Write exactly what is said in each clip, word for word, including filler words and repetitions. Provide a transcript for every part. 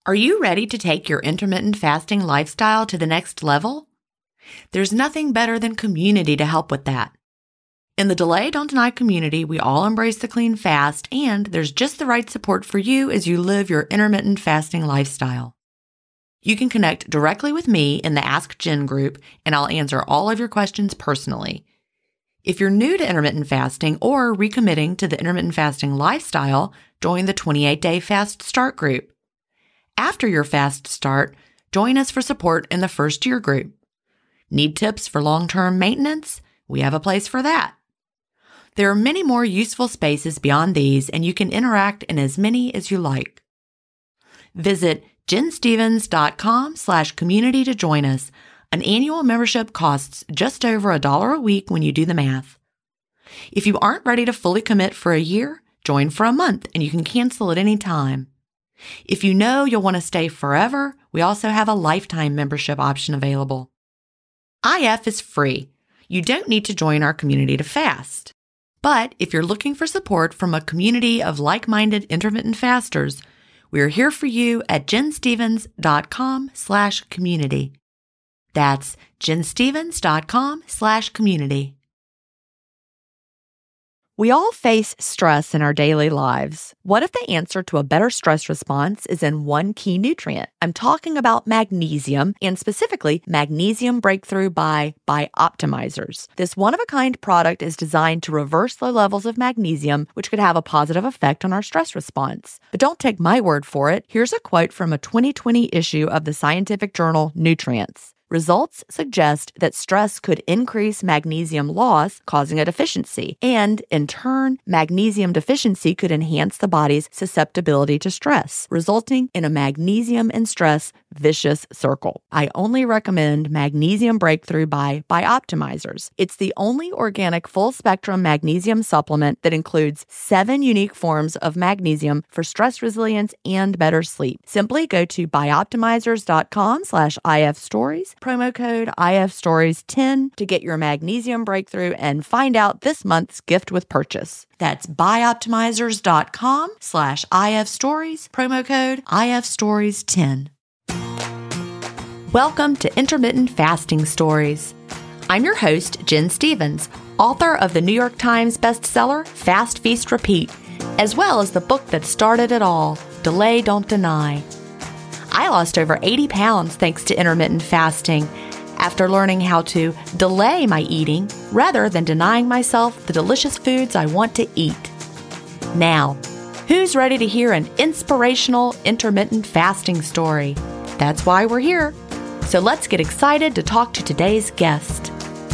Are you ready to take your intermittent fasting lifestyle to the next level? There's nothing better than community to help with that. In the Delay Don't Deny community, we all embrace the clean fast, and there's just the right support for you as you live your intermittent fasting lifestyle. You can connect directly with me in the Ask Jen group, and I'll answer all of your questions personally. If you're new to intermittent fasting or recommitting to the intermittent fasting lifestyle, join the twenty-eight day Fast Start group. After your fast start, join us for support in the first year group. Need tips for long-term maintenance? We have a place for that. There are many more useful spaces beyond these, and you can interact in as many as you like. Visit jenstevens.com slash community to join us. An annual membership costs just over a dollar a week when you do the math. If you aren't ready to fully commit for a year, join for a month and you can cancel at any time. If you know you'll want to stay forever, we also have a lifetime membership option available. I F is free. You don't need to join our community to fast. But if you're looking for support from a community of like-minded intermittent fasters, we're here for you at jenstevens.com slash community. That's jenstevens.com slash community. We all face stress in our daily lives. What if the answer to a better stress response is in one key nutrient? I'm talking about magnesium, and specifically Magnesium Breakthrough by Bioptimizers. This one-of-a-kind product is designed to reverse low levels of magnesium, which could have a positive effect on our stress response. But don't take my word for it. Here's a quote from a twenty twenty issue of the scientific journal Nutrients. Results suggest that stress could increase magnesium loss, causing a deficiency, and in turn, magnesium deficiency could enhance the body's susceptibility to stress, resulting in a magnesium and stress vicious circle. I only recommend Magnesium Breakthrough by Bioptimizers. It's the only organic full-spectrum magnesium supplement that includes seven unique forms of magnesium for stress resilience and better sleep. Simply go to bioptimizers.com slash ifstories, promo code I F stories ten to get your Magnesium Breakthrough and find out this month's gift with purchase. That's bioptimizers.com slash ifstories, promo code I F stories ten. Welcome to Intermittent Fasting Stories. I'm your host, Jen Stevens, author of the New York Times bestseller, Fast, Feast, Repeat, as well as the book that started it all, Delay Don't Deny. I lost over eighty pounds thanks to intermittent fasting after learning how to delay my eating rather than denying myself the delicious foods I want to eat. Now, who's ready to hear an inspirational intermittent fasting story? That's why we're here. So let's get excited to talk to today's guest.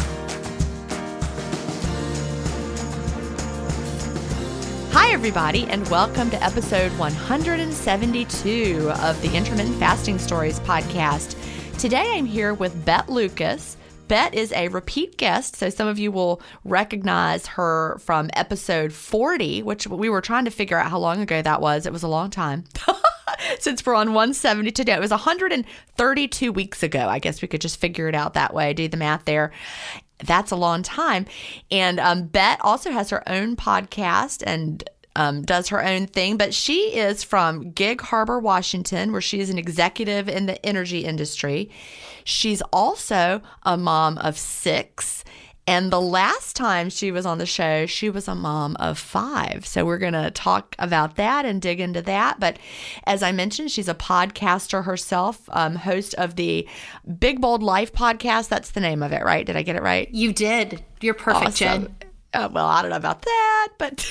Hi, everybody, and welcome to episode one hundred seventy-two of the Intermittent Fasting Stories podcast. Today, I'm here with Bet Lucas. Bet is a repeat guest, so some of you will recognize her from episode forty, which we were trying to figure out how long ago that was. It was a long time. Since we're on one seventy today, it was one hundred thirty-two weeks ago. I guess we could just figure it out that way, do the math there. That's a long time. And um, Bet also has her own podcast and um, does her own thing, but she is from Gig Harbor, Washington, where she is an executive in the energy industry. She's also a mom of six. And the last time she was on the show, she was a mom of five. So we're going to talk about that and dig into that. But as I mentioned, she's a podcaster herself, um, host of the Big Bold Life podcast. That's the name of it, right? Did I get it right? You did. You're perfect, Awesome. Jen. Uh, well, I don't know about that, but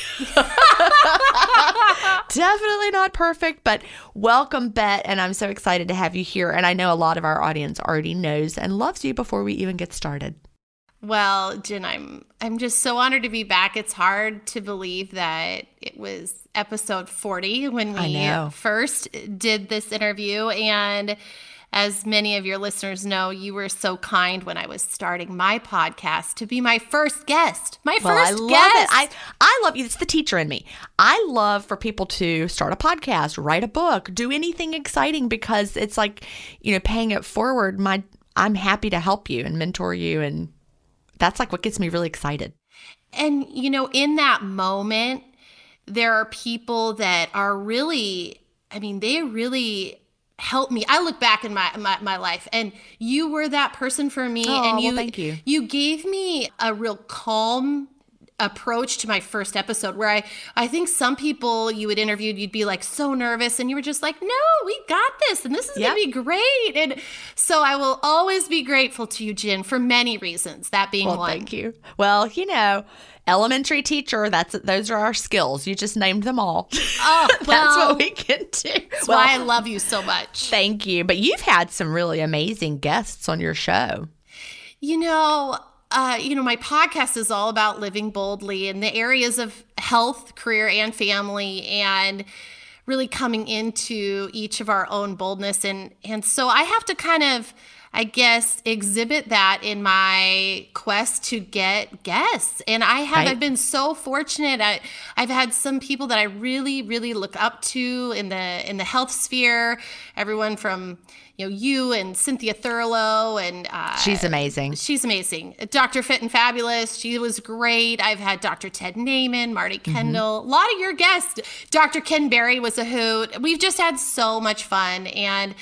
definitely not perfect. But welcome, Bet, and I'm so excited to have you here. And I know a lot of our audience already knows and loves you before we even get started. Well, Jen, I'm I'm just so honored to be back. It's hard to believe that it was episode forty when we first did this interview. And as many of your listeners know, you were so kind when I was starting my podcast to be my first guest. My well, first I love guest. It. I, I love you. It's the teacher in me. I love for people to start a podcast, write a book, do anything exciting because it's like, you know, paying it forward. My I'm happy to help you and mentor you, and that's like what gets me really excited. And, you know, in that moment, there are people that are really, I mean, they really helped me. I look back in my, my, my life, and you were that person for me. Oh, and you, well, thank you. You gave me a real calm approach to my first episode, where I, I think some people you would interview, you'd be like so nervous, and you were just like, no, we got this, and this is yep. going to be great. And so I will always be grateful to you, Jen, for many reasons, that being well, one. Thank you. Well, you know, elementary teacher, that's those are our skills. You just named them all. Oh, well, that's what we can do. That's well, why I love you so much. Thank you. But you've had some really amazing guests on your show. You know, uh, you know, my podcast is all about living boldly in the areas of health, career, and family, and really coming into each of our own boldness. And, and so I have to kind of, I guess, exhibit that in my quest to get guests. And I have, right. I've been so fortunate. I, I've had some people that I really, really look up to in the, in the health sphere, everyone from, you know, you and Cynthia Thurlow, and uh, she's amazing. She's amazing. Doctor Fit and Fabulous. She was great. I've had Doctor Ted Naiman, Marty Kendall, mm-hmm. a lot of your guests. Doctor Ken Berry was a hoot. We've just had so much fun. And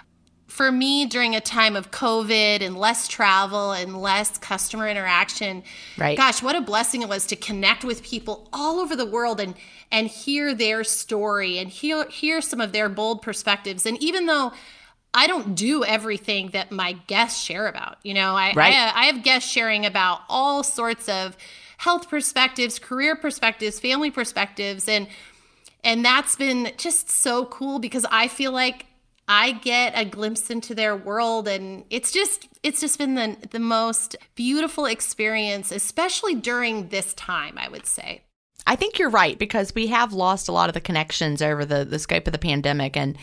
for me, during a time of COVID and less travel and less customer interaction, right. gosh, what a blessing it was to connect with people all over the world and and hear their story and hear hear some of their bold perspectives. And even though I don't do everything that my guests share about, you know, I right. I, I have guests sharing about all sorts of health perspectives, career perspectives, family perspectives, and and that's been just so cool because I feel like I get a glimpse into their world, and it's just it's just been the the most beautiful experience, especially during this time, I would say. I think you're right, because we have lost a lot of the connections over the, the scope of the pandemic, and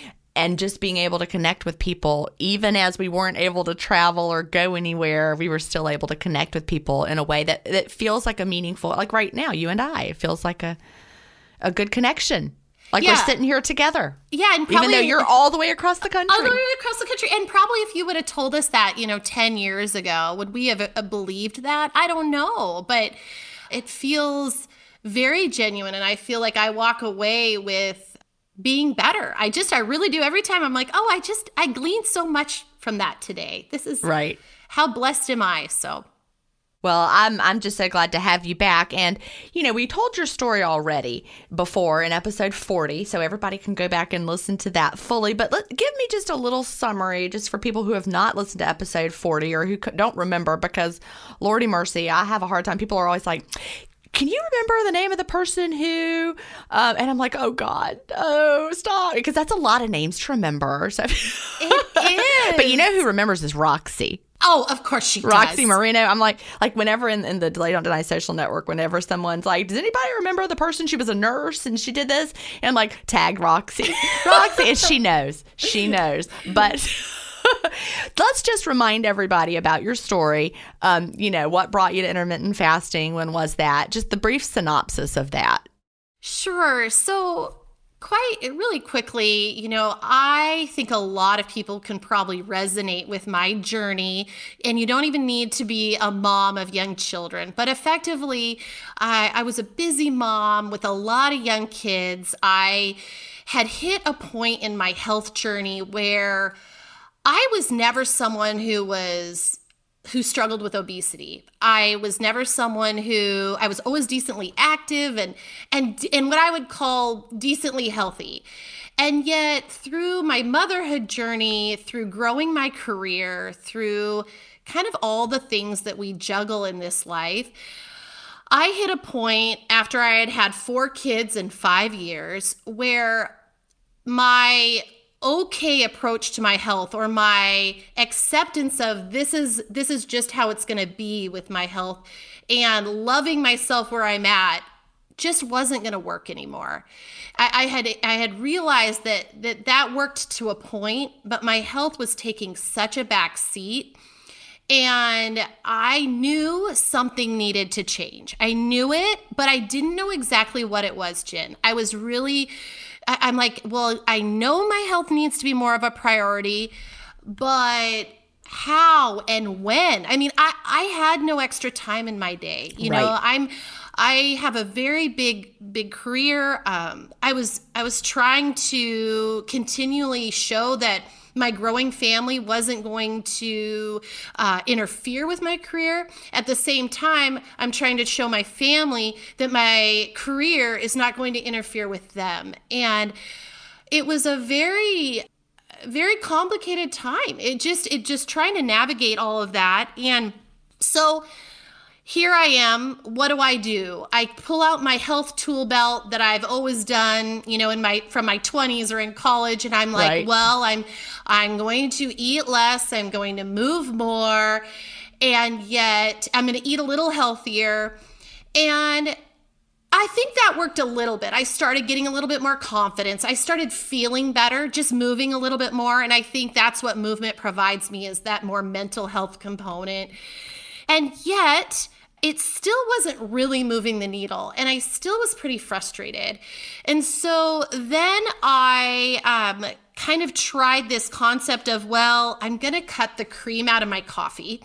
and just being able to connect with people, even as we weren't able to travel or go anywhere, we were still able to connect with people in a way that, that feels like a meaningful, like right now, you and I, it feels like a a good connection. Like yeah. we're sitting here together. Yeah. And probably, even though you're all the way across the country. All the way across the country. And probably if you would have told us that, you know, ten years ago, would we have uh, believed that? I don't know. But it feels very genuine. And I feel like I walk away with being better. I just, I really do. Every time I'm like, oh, I just, I gleaned so much from that today. This is right. How blessed am I? So. Well, I'm I'm just so glad to have you back. And, you know, we told your story already before in episode forty, so everybody can go back and listen to that fully. But let, give me just a little summary just for people who have not listened to episode forty or who don't remember, because, Lordy mercy, I have a hard time. People are always like, can you remember the name of the person who, um, and I'm like, oh God, oh, stop. Because that's a lot of names to remember. So. It is. But you know who remembers is Roxy. Oh, of course she does. Roxy Marino. I'm like, like whenever in, in the Delay Don't Deny social network, whenever someone's like, does anybody remember the person? She was a nurse and she did this. And I'm like, tag Roxy. Roxy. And she knows. She knows. But let's just remind everybody about your story. Um, you know, what brought you to intermittent fasting? When was that? Just the brief synopsis of that. Sure. So quite really quickly, you know, I think a lot of people can probably resonate with my journey, and you don't even need to be a mom of young children. But effectively, I, I was a busy mom with a lot of young kids. I had hit a point in my health journey where I was never someone who was who struggled with obesity. I was never someone who, I was always decently active and and and what I would call decently healthy. And yet through my motherhood journey, through growing my career, through kind of all the things that we juggle in this life, I hit a point after I had had four kids in five years where my okay approach to my health, or my acceptance of this is this is just how it's going to be with my health, and loving myself where I'm at, just wasn't going to work anymore. I, I had I had realized that that that worked to a point, but my health was taking such a back seat, and I knew something needed to change. I knew it, but I didn't know exactly what it was, Jen. I was really I'm like, well, I know my health needs to be more of a priority, but how and when? I mean, I, I had no extra time in my day. You know, right. I'm I have a very big, big career. Um, I was, I was trying to continually show that my growing family wasn't going to uh, interfere with my career. At the same time, I'm trying to show my family that my career is not going to interfere with them. And it was a very, very complicated time. It just, it just trying to navigate all of that. And so here I am. What do I do? I pull out my health tool belt that I've always done, you know, in my from my twenties or in college, and I'm like, right. well, I'm I'm going to eat less, I'm going to move more, and yet I'm going to eat a little healthier. And I think that worked a little bit. I started getting a little bit more confidence. I started feeling better, just moving a little bit more, and I think that's what movement provides me, is that more mental health component. And yet it still wasn't really moving the needle, and I still was pretty frustrated. And so then I um, kind of tried this concept of, well, I'm going to cut the cream out of my coffee.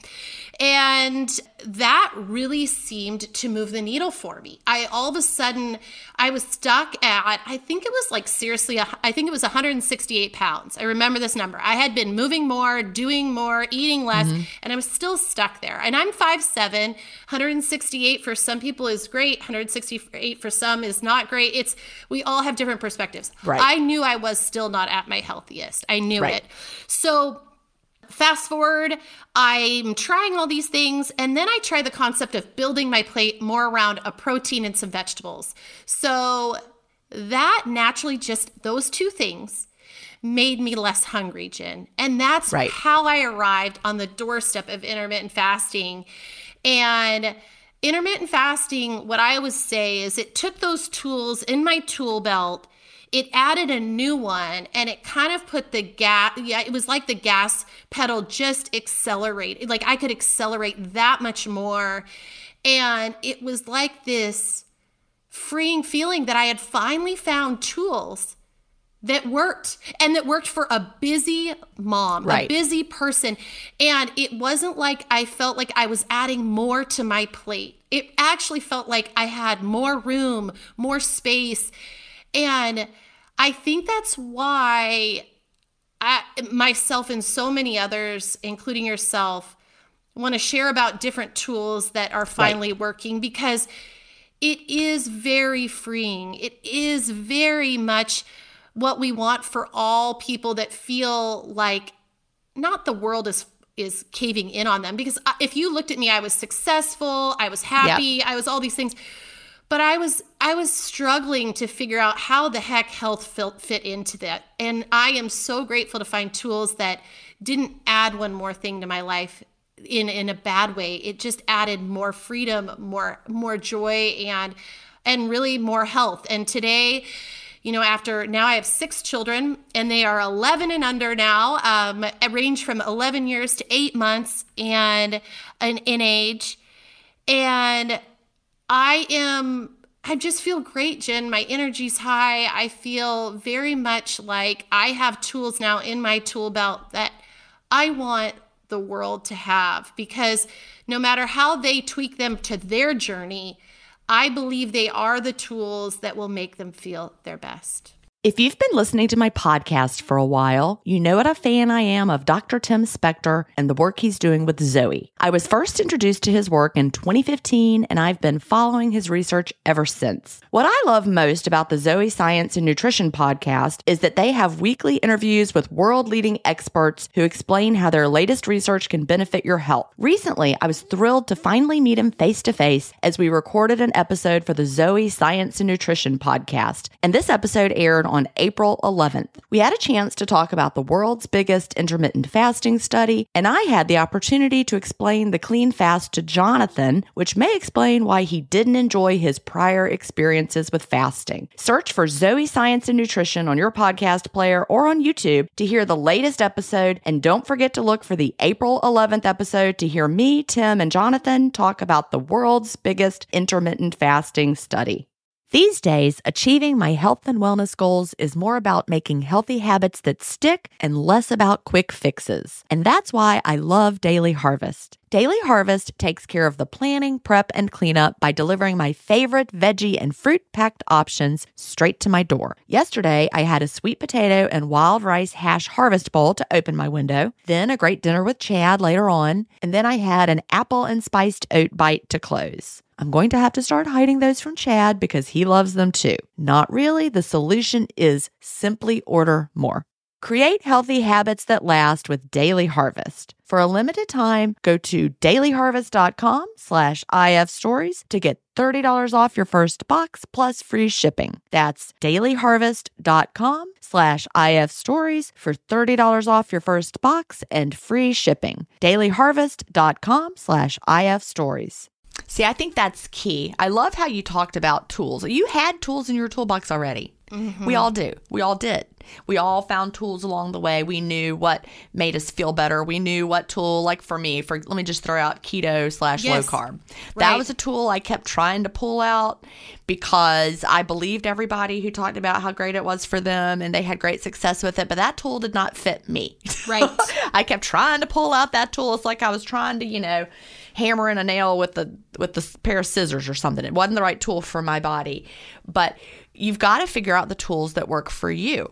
And that really seemed to move the needle for me. I all of a sudden, I was stuck at, I think it was like seriously, I think it was one hundred sixty-eight pounds. I remember this number. I had been moving more, doing more, eating less, mm-hmm. and I was still stuck there. And I'm five seven, one hundred sixty-eight for some people is great. one hundred sixty-eight for some is not great. It's, we all have different perspectives. Right. I knew I was still not at my healthiest. I knew right. it. So fast forward, I'm trying all these things, and then I try the concept of building my plate more around a protein and some vegetables. So that naturally, just those two things made me less hungry, Jen. And that's right. how I arrived on the doorstep of intermittent fasting. And intermittent fasting, what I always say is it took those tools in my tool belt, it added a new one, and it kind of put the gas, yeah, it was like the gas pedal just accelerated. Like I could accelerate that much more. And it was like this freeing feeling that I had finally found tools that worked, and that worked for a busy mom, right. a busy person. And it wasn't like I felt like I was adding more to my plate. It actually felt like I had more room, more space. And I think that's why I, myself and so many others, including yourself, want to share about different tools that are finally right. working, because it is very freeing. It is very much what we want for all people that feel like not the world is is caving in on them. Because if you looked at me, I was successful, I was happy, yep. I was all these things. But I was I was struggling to figure out how the heck health fit into that. And I am so grateful to find tools that didn't add one more thing to my life in, in a bad way. It just added more freedom, more more joy, and and really more health. And today, you know, after now I have six children, and they are eleven and under now, um, range from eleven years to eight months and in, in age. And I am, I just feel great, Jen. My energy's high. I feel very much like I have tools now in my tool belt that I want the world to have, because no matter how they tweak them to their journey, I believe they are the tools that will make them feel their best. If you've been listening to my podcast for a while, you know what a fan I am of Doctor Tim Spector and the work he's doing with Zoe. I was first introduced to his work in twenty fifteen, and I've been following his research ever since. What I love most about the Zoe Science and Nutrition podcast is that they have weekly interviews with world-leading experts who explain how their latest research can benefit your health. Recently, I was thrilled to finally meet him face-to-face as we recorded an episode for the Zoe Science and Nutrition podcast, and this episode aired on April eleventh. We had a chance to talk about the world's biggest intermittent fasting study, and I had the opportunity to explain the clean fast to Jonathan, which may explain why he didn't enjoy his prior experiences with fasting. Search for Zoe Science and Nutrition on your podcast player or on YouTube to hear the latest episode, and don't forget to look for the April eleventh episode to hear me, Tim, and Jonathan talk about the world's biggest intermittent fasting study. These days, achieving my health and wellness goals is more about making healthy habits that stick and less about quick fixes. And that's why I love Daily Harvest. Daily Harvest takes care of the planning, prep, and cleanup by delivering my favorite veggie and fruit-packed options straight to my door. Yesterday, I had a sweet potato and wild rice hash harvest bowl to open my window, then a great dinner with Chad later on, and then I had an apple and spiced oat bite to close. I'm going to have to start hiding those from Chad because he loves them too. Not really. The solution is simply order more. Create healthy habits that last with Daily Harvest. For a limited time, go to dailyharvest.com slash ifstories to get thirty dollars off your first box plus free shipping. That's dailyharvest.com slash ifstories for thirty dollars off your first box and free shipping. dailyharvest.com slash ifstories. See, I think that's key. I love how you talked about tools. You had tools in your toolbox already. Mm-hmm. We all do. We all did. We all found tools along the way. We knew what made us feel better. We knew what tool, like for me, for let me just throw out keto slash yes. low carb. Right. That was a tool I kept trying to pull out because I believed everybody who talked about how great it was for them and they had great success with it. But that tool did not fit me. Right. I kept trying to pull out that tool. It's like I was trying to, you know, hammer in a nail with the with the pair of scissors or something. It wasn't the right tool for my body. But you've got to figure out the tools that work for you.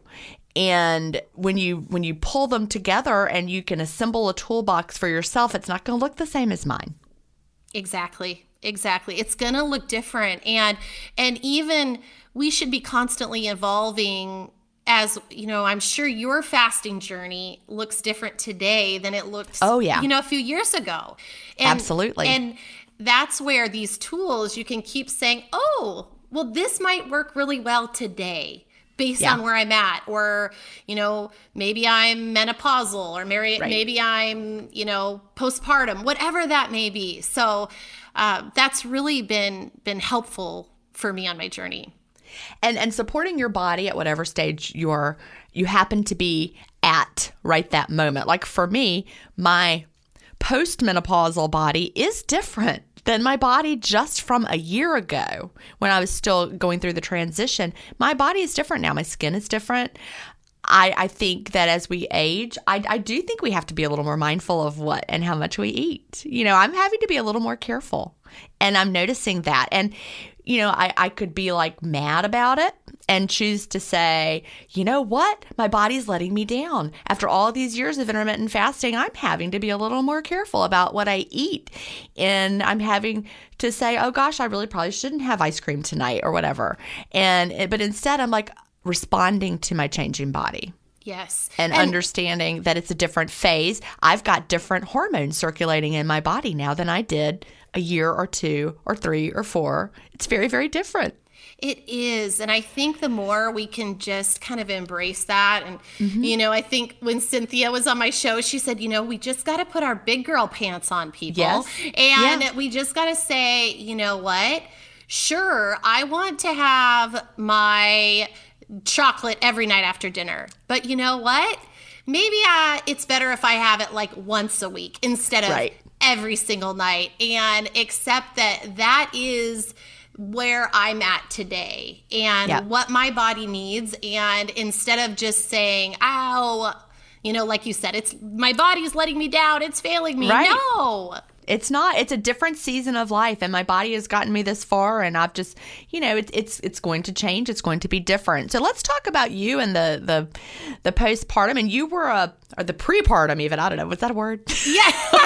And when you when you pull them together and you can assemble a toolbox for yourself, it's not going to look the same as mine. Exactly. Exactly. It's going to look different. And and even we should be constantly evolving. As you know, I'm sure your fasting journey looks different today than it looked, oh, yeah. you know, a few years ago. And, Absolutely. And that's where these tools, you can keep saying, oh, well, this might work really well today based yeah. on where I'm at. Or, you know, maybe I'm menopausal or maybe, right. maybe I'm, you know, postpartum, whatever that may be. So uh, that's really been been helpful for me on my journey. And and supporting your body at whatever stage you're you happen to be at right that moment. Like for me, my postmenopausal body is different than my body just from a year ago when I was still going through the transition. My body is different now. My skin is different. I, I think that as we age, I, I do think we have to be a little more mindful of what and how much we eat. You know, I'm having to be a little more careful, and I'm noticing that. And, you know, I, I could be like mad about it and choose to say, you know what? My body's letting me down. After all these years of intermittent fasting, I'm having to be a little more careful about what I eat. And I'm having to say, oh gosh, I really probably shouldn't have ice cream tonight or whatever. And, but instead I'm like, responding to my changing body. Yes. And, and understanding that it's a different phase. I've got different hormones circulating in my body now than I did a year or two or three or four. It's very, very different. It is. And I think the more we can just kind of embrace that. And, mm-hmm. you know, I think when Cynthia was on my show, she said, you know, we just got to put our big girl pants on, people. Yes. And yeah. we just got to say, you know what? Sure, I want to have my chocolate every night after dinner. But you know what? Maybe uh, it's better if I have it like once a week instead of right. every single night, and accept that that is where I'm at today and yeah. what my body needs. And instead of just saying, ow, you know, like you said, it's my body's letting me down. It's failing me. Right. No. It's not. It's a different season of life, and my body has gotten me this far, and I've just, you know, it's it's it's going to change. It's going to be different. So let's talk about you and the the the postpartum. And you were a or the prepartum even. I don't know. Was that a word? Yeah.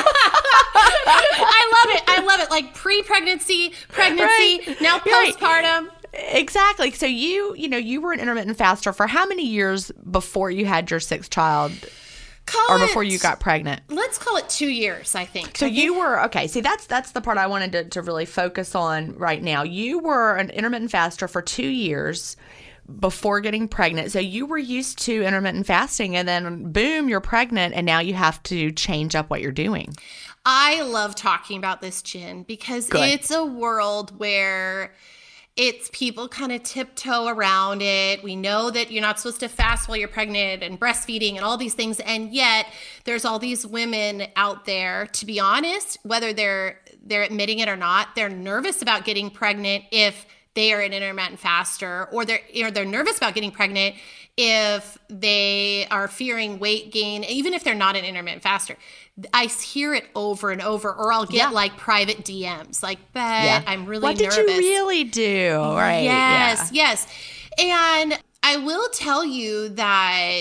I love it. I love it. Like pre-pregnancy, pregnancy, right. now postpartum. Right. Exactly. So you, you know, you were an intermittent faster for how many years before you had your sixth child? Call or before it, you got pregnant? Let's call it two years, I think. So I you think. were, okay, see, that's that's the part I wanted to, to really focus on right now. You were an intermittent faster for two years before getting pregnant. So you were used to intermittent fasting, and then boom, you're pregnant, and now you have to change up what you're doing. I love talking about this, Jen, because Good. It's a world where it's people kind of tiptoe around it. We know that you're not supposed to fast while you're pregnant and breastfeeding and all these things. And yet there's all these women out there, to be honest, whether they're they're admitting it or not, they're nervous about getting pregnant if they are an intermittent faster, or they're, or they're nervous about getting pregnant if they are fearing weight gain, even if they're not an intermittent faster. I hear it over and over, or I'll get yeah. like private D Ms like, Bet, yeah. I'm really what nervous. What did you really do? Right. Yes, yeah. yes. And I will tell you that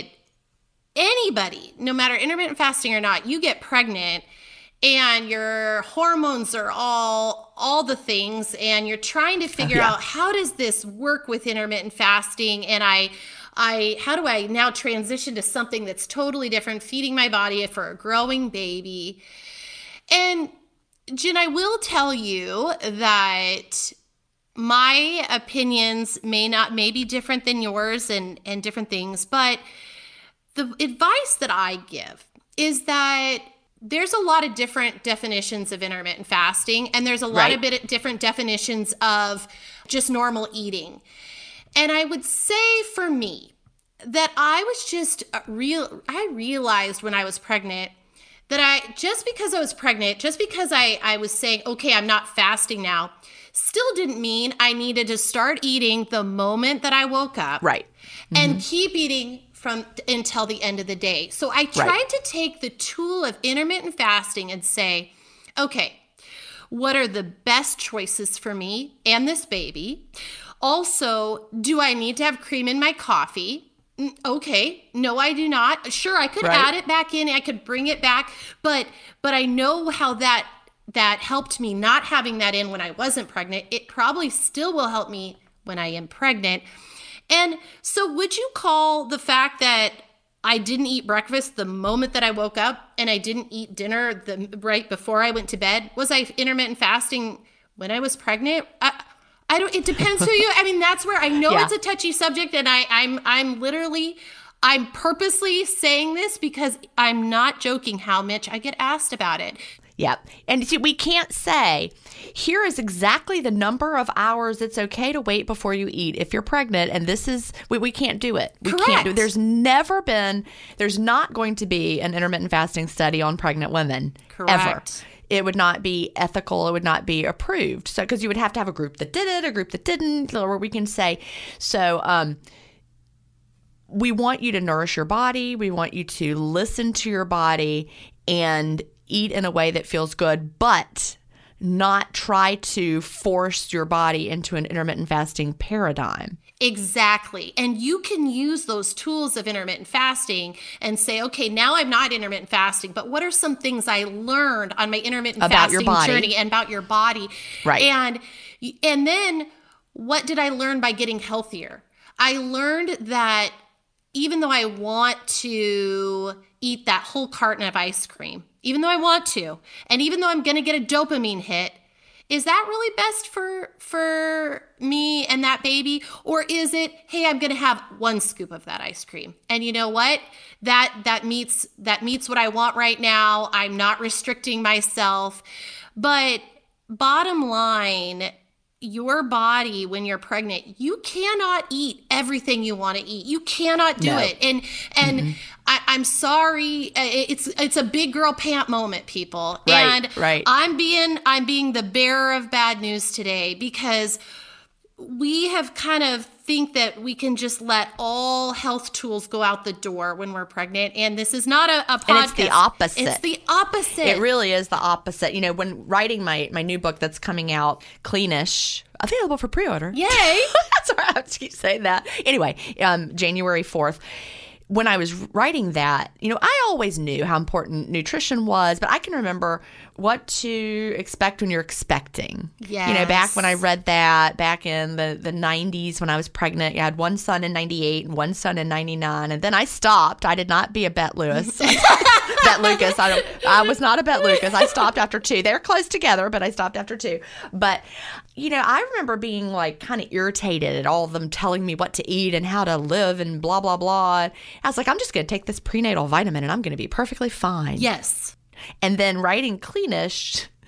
anybody, no matter intermittent fasting or not, you get pregnant and your hormones are all all the things, and you're trying to figure oh, yeah. out, how does this work with intermittent fasting? And I I how do I now transition to something that's totally different, feeding my body for a growing baby? And Jen, I will tell you that my opinions may not may be different than yours and and different things, but the advice that I give is that there's a lot of different definitions of intermittent fasting, and there's a lot right. of bit different definitions of just normal eating. And I would say for me that I was just real, I realized when I was pregnant that I, just because I was pregnant, just because I, I was saying, okay, I'm not fasting now, still didn't mean I needed to start eating the moment that I woke up. Right. Mm-hmm. And keep eating from until the end of the day. So I tried right. to take the tool of intermittent fasting and say, okay, what are the best choices for me and this baby? Also, do I need to have cream in my coffee? Okay, no, I do not. Sure, I could right. add it back in. I could bring it back, but but I know how that that helped me not having that in when I wasn't pregnant. It probably still will help me when I am pregnant. And so would you call the fact that I didn't eat breakfast the moment that I woke up and I didn't eat dinner the right before I went to bed, was I intermittent fasting when I was pregnant? I, I don't, it depends who you, I mean, that's where I know yeah. it's a touchy subject, and I, I'm, I'm literally, I'm purposely saying this because I'm not joking how much I get asked about it. Yeah. And see, we can't say, here is exactly the number of hours it's okay to wait before you eat if you're pregnant. And this is, we, we can't do it. We Correct. can't do it. There's never been, there's not going to be an intermittent fasting study on pregnant women. Correct. Ever. It would not be ethical. It would not be approved. So, because you would have to have a group that did it, a group that didn't, or we can say, so, um, we want you to nourish your body. We want you to listen to your body and eat in a way that feels good, but not try to force your body into an intermittent fasting paradigm. Exactly. And you can use those tools of intermittent fasting and say, okay, now I'm not intermittent fasting, but what are some things I learned on my intermittent about fasting journey and about your body? Right. And, and then what did I learn by getting healthier? I learned that even though I want to eat that whole carton of ice cream, even though I want to, and even though I'm going to get a dopamine hit, is that really best for for me and that baby? Or is it, hey, I'm going to have one scoop of that ice cream, and you know what? That that meets that meets what I want right now. I'm not restricting myself. But bottom line, your body, when you're pregnant, you cannot eat everything you want to eat. You cannot do no. it. And and mm-hmm. I, I'm sorry, it's it's a big girl pant moment, people. Right, and right. I'm being I'm being the bearer of bad news today, because we have kind of think that we can just let all health tools go out the door when we're pregnant. And this is not a, a podcast. And it's the opposite. It's the opposite. It really is the opposite. You know, when writing my, my new book that's coming out, Cleanish, available for pre-order. Yay. Sorry, I have to keep saying that. Anyway, um, January fourth. When I was writing that, you know, I always knew how important nutrition was, but I can remember what to expect when you're expecting. Yes. You know, back when I read that, back in the, the nineties when I was pregnant, I had one son in ninety-eight and one son in ninety-nine. And then I stopped. I did not be a Bet Lewis. Bet Lucas. I, don't, I was not a Bet Lucas. I stopped after two. They're close together, but I stopped after two. But, you know, I remember being like kind of irritated at all of them telling me what to eat and how to live and blah, blah, blah. I was like, I'm just going to take this prenatal vitamin and I'm going to be perfectly fine. Yes. And then writing Cleanish,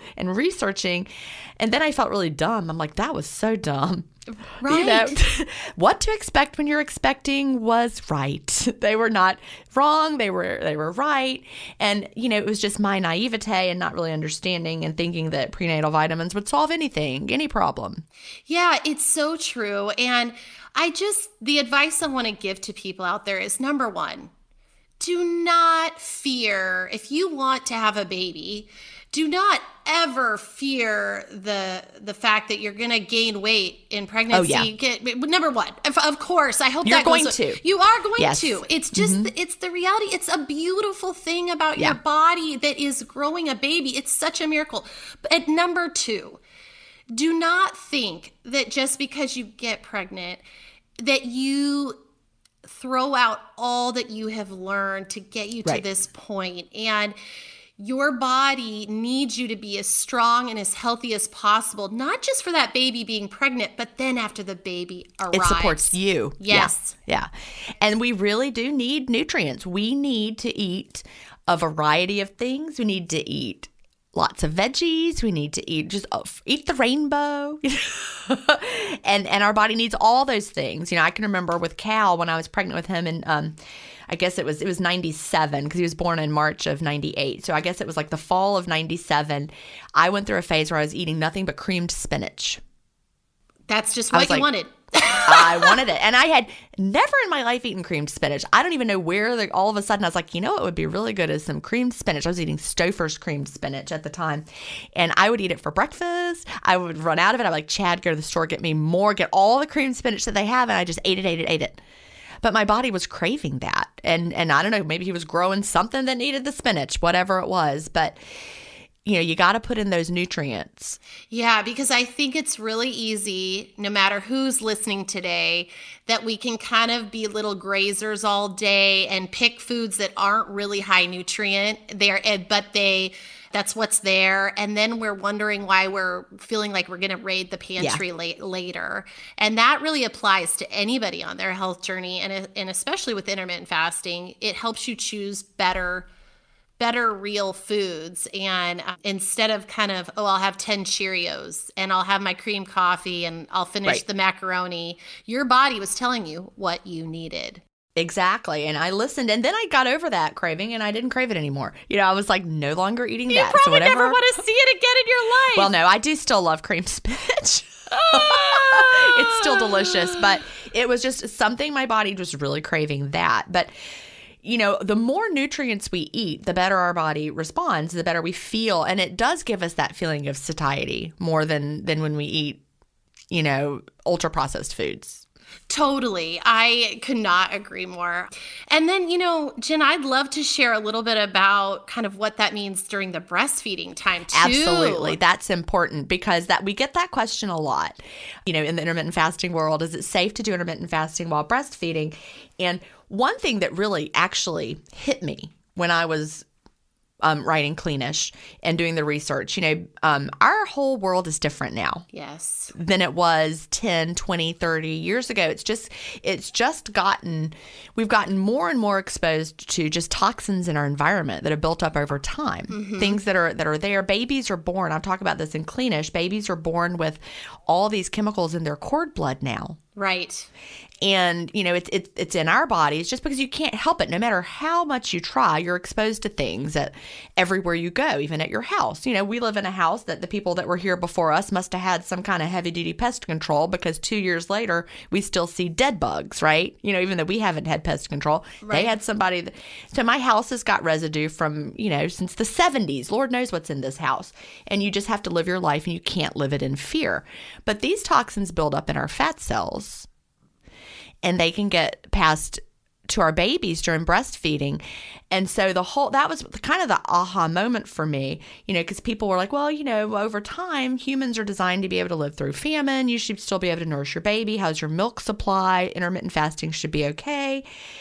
and researching. And then I felt really dumb. I'm like, that was so dumb. Right. You know, what to expect when you're expecting was right. They were not wrong. They were they were right. And, you know, it was just my naivete and not really understanding and thinking that prenatal vitamins would solve anything, any problem. Yeah, it's so true. And I just, the advice I want to give to people out there is, number one, do not fear, if you want to have a baby, do not ever fear the the fact that you're going to gain weight in pregnancy. Oh, yeah. Get, number one, of, of course, I hope you're that goes. going to. You are going yes. to. It's just, mm-hmm. it's the reality. It's a beautiful thing about yeah. your body that is growing a baby. It's such a miracle. But number two, do not think that just because you get pregnant, that you throw out all that you have learned to get you right. to this point. And your body needs you to be as strong and as healthy as possible, not just for that baby being pregnant, but then after the baby arrives. It supports you. Yes. Yeah. yeah. And we really do need nutrients. We need to eat a variety of things. We need to eat lots of veggies. We need to eat just oh, eat the rainbow. and and our body needs all those things. You know, I can remember with Cal when I was pregnant with him, and um I guess it was it was ninety-seven because he was born in March of ninety-eight. So I guess it was like the fall of ninety-seven. I went through a phase where I was eating nothing but creamed spinach. That's just what you like, wanted. I wanted it. And I had never in my life eaten creamed spinach. I don't even know where the, all of a sudden I was like, you know what would be really good is some creamed spinach. I was eating Stouffer's creamed spinach at the time. And I would eat it for breakfast. I would run out of it. I'd like, Chad, go to the store, get me more, get all the creamed spinach that they have. And I just ate it, ate it, ate it. But my body was craving that. And and I don't know, maybe he was growing something that needed the spinach, whatever it was. But, you know, you got to put in those nutrients. Yeah, because I think it's really easy, no matter who's listening today, that we can kind of be little grazers all day and pick foods that aren't really high nutrient there, but they... that's what's there. And then we're wondering why we're feeling like we're going to raid the pantry yeah. la- later. And that really applies to anybody on their health journey. And, and especially with intermittent fasting, it helps you choose better, better real foods. And uh, instead of kind of, oh, I'll have ten Cheerios and I'll have my cream coffee and I'll finish right. the macaroni, your body was telling you what you needed. Exactly. And I listened, and then I got over that craving, and I didn't crave it anymore. You know, I was like no longer eating you that. You probably so whatever, never want to see it again in your life. Well, no, I do still love creamed spinach. It's still delicious, but it was just something my body was really craving that. But, you know, the more nutrients we eat, the better our body responds, the better we feel. And it does give us that feeling of satiety more than, than when we eat, you know, ultra-processed foods. Totally. I could not agree more. And then, you know, Jen, I'd love to share a little bit about kind of what that means during the breastfeeding time too. Absolutely. That's important because that we get that question a lot, you know, in the intermittent fasting world. Is it safe to do intermittent fasting while breastfeeding? And one thing that really actually hit me when I was Um, writing Cleanish and doing the research, you know, um, our whole world is different now. Yes. Than it was ten, twenty, thirty years ago. It's just, it's just gotten, we've gotten more and more exposed to just toxins in our environment that have built up over time. Mm-hmm. Things that are, that are there. Babies are born, I'll talk about this in Cleanish, babies are born with all these chemicals in their cord blood now. Right. And, you know, it's, it's, it's in our bodies just because you can't help it. No matter how much you try, you're exposed to things that everywhere you go, even at your house. You know, we live in a house that the people that were here before us must have had some kind of heavy duty pest control because two years later, we still see dead bugs, right? You know, even though we haven't had pest control, right. They had somebody that, so my house has got residue from, you know, since the seventies. Lord knows what's in this house. And you just have to live your life and you can't live it in fear. But these toxins build up in our fat cells. And they can get passed to our babies during breastfeeding. And so the whole, that was kind of the aha moment for me, you know, because people were like, well, you know, over time, humans are designed to be able to live through famine. You should still be able to nourish your baby. How's your milk supply? Intermittent fasting should be okay,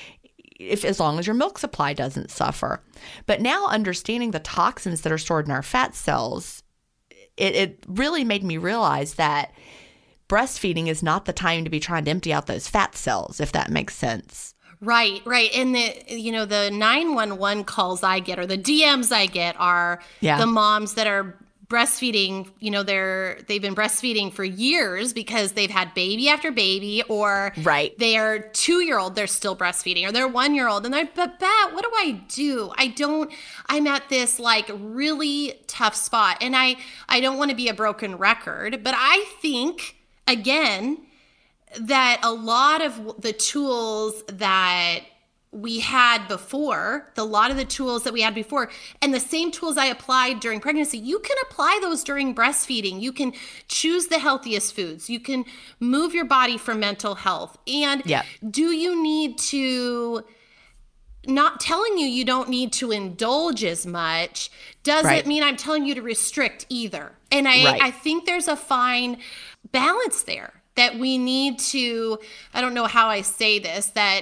if as long as your milk supply doesn't suffer. But now understanding the toxins that are stored in our fat cells, it, it really made me realize that breastfeeding is not the time to be trying to empty out those fat cells, if that makes sense. Right, right. And the, you know, the nine one one calls I get or the D Ms I get are yeah. the moms that are breastfeeding, you know, they're, they've been breastfeeding for years because they've had baby after baby, or right. they're two-year-old, they're still breastfeeding, or they're one-year-old, and they're, but Bat, what do I do? I don't, I'm at this like really tough spot, and I, I don't want to be a broken record, but I think, again, that a lot of the tools that we had before, the lot of the tools that we had before, and the same tools I applied during pregnancy, you can apply those during breastfeeding. You can choose the healthiest foods. You can move your body for mental health. And yep. do you need to, not telling you you don't need to indulge as much, doesn't right. mean I'm telling you to restrict either. And I, right. I think there's a fine balance there that we need to, I don't know how I say this, that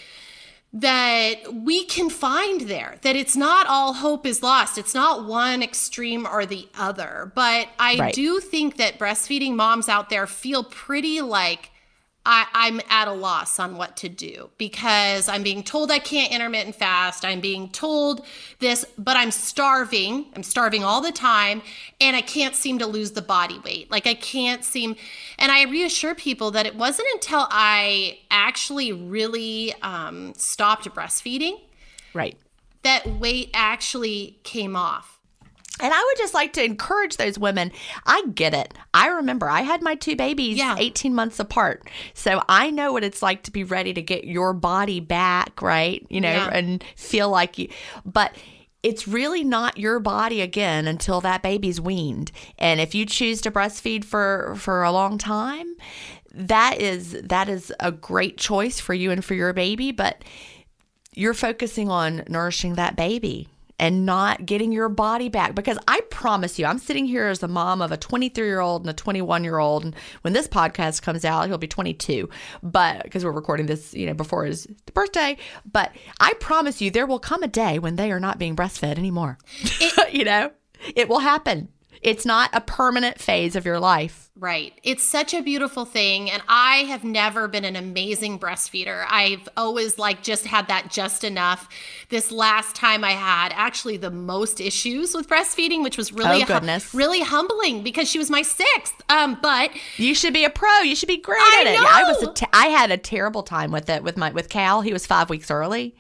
that we can find there, that it's not all hope is lost. It's not one extreme or the other. But I right. do think that breastfeeding moms out there feel pretty like I, I'm at a loss on what to do, because I'm being told I can't intermittent fast. I'm being told this, but I'm starving. I'm starving all the time, and I can't seem to lose the body weight. Like I can't seem, and I reassure people that it wasn't until I actually really um, stopped breastfeeding, right, that weight actually came off. And I would just like to encourage those women. I get it. I remember I had my two babies yeah. eighteen months apart. So I know what it's like to be ready to get your body back, right? You know, yeah. and feel like you, but it's really not your body again until that baby's weaned. And if you choose to breastfeed for, for a long time, that is, that is a great choice for you and for your baby, but you're focusing on nourishing that baby and not getting your body back. Because I promise you, I'm sitting here as the mom of a twenty-three-year-old and a twenty-one-year-old. And when this podcast comes out, he'll be twenty-two. But because we're recording this, you know, before his birthday. But I promise you, there will come a day when they are not being breastfed anymore. It, you know, it will happen. It's not a permanent phase of your life. Right. It's such a beautiful thing. And I have never been an amazing breastfeeder. I've always like just had that just enough. This last time I had actually the most issues with breastfeeding, which was really, oh, goodness. Hum- really humbling because she was my sixth. Um, but you should be a pro. You should be great I at it. know. I was. A t- I had a terrible time with it with my with Cal. He was five weeks early,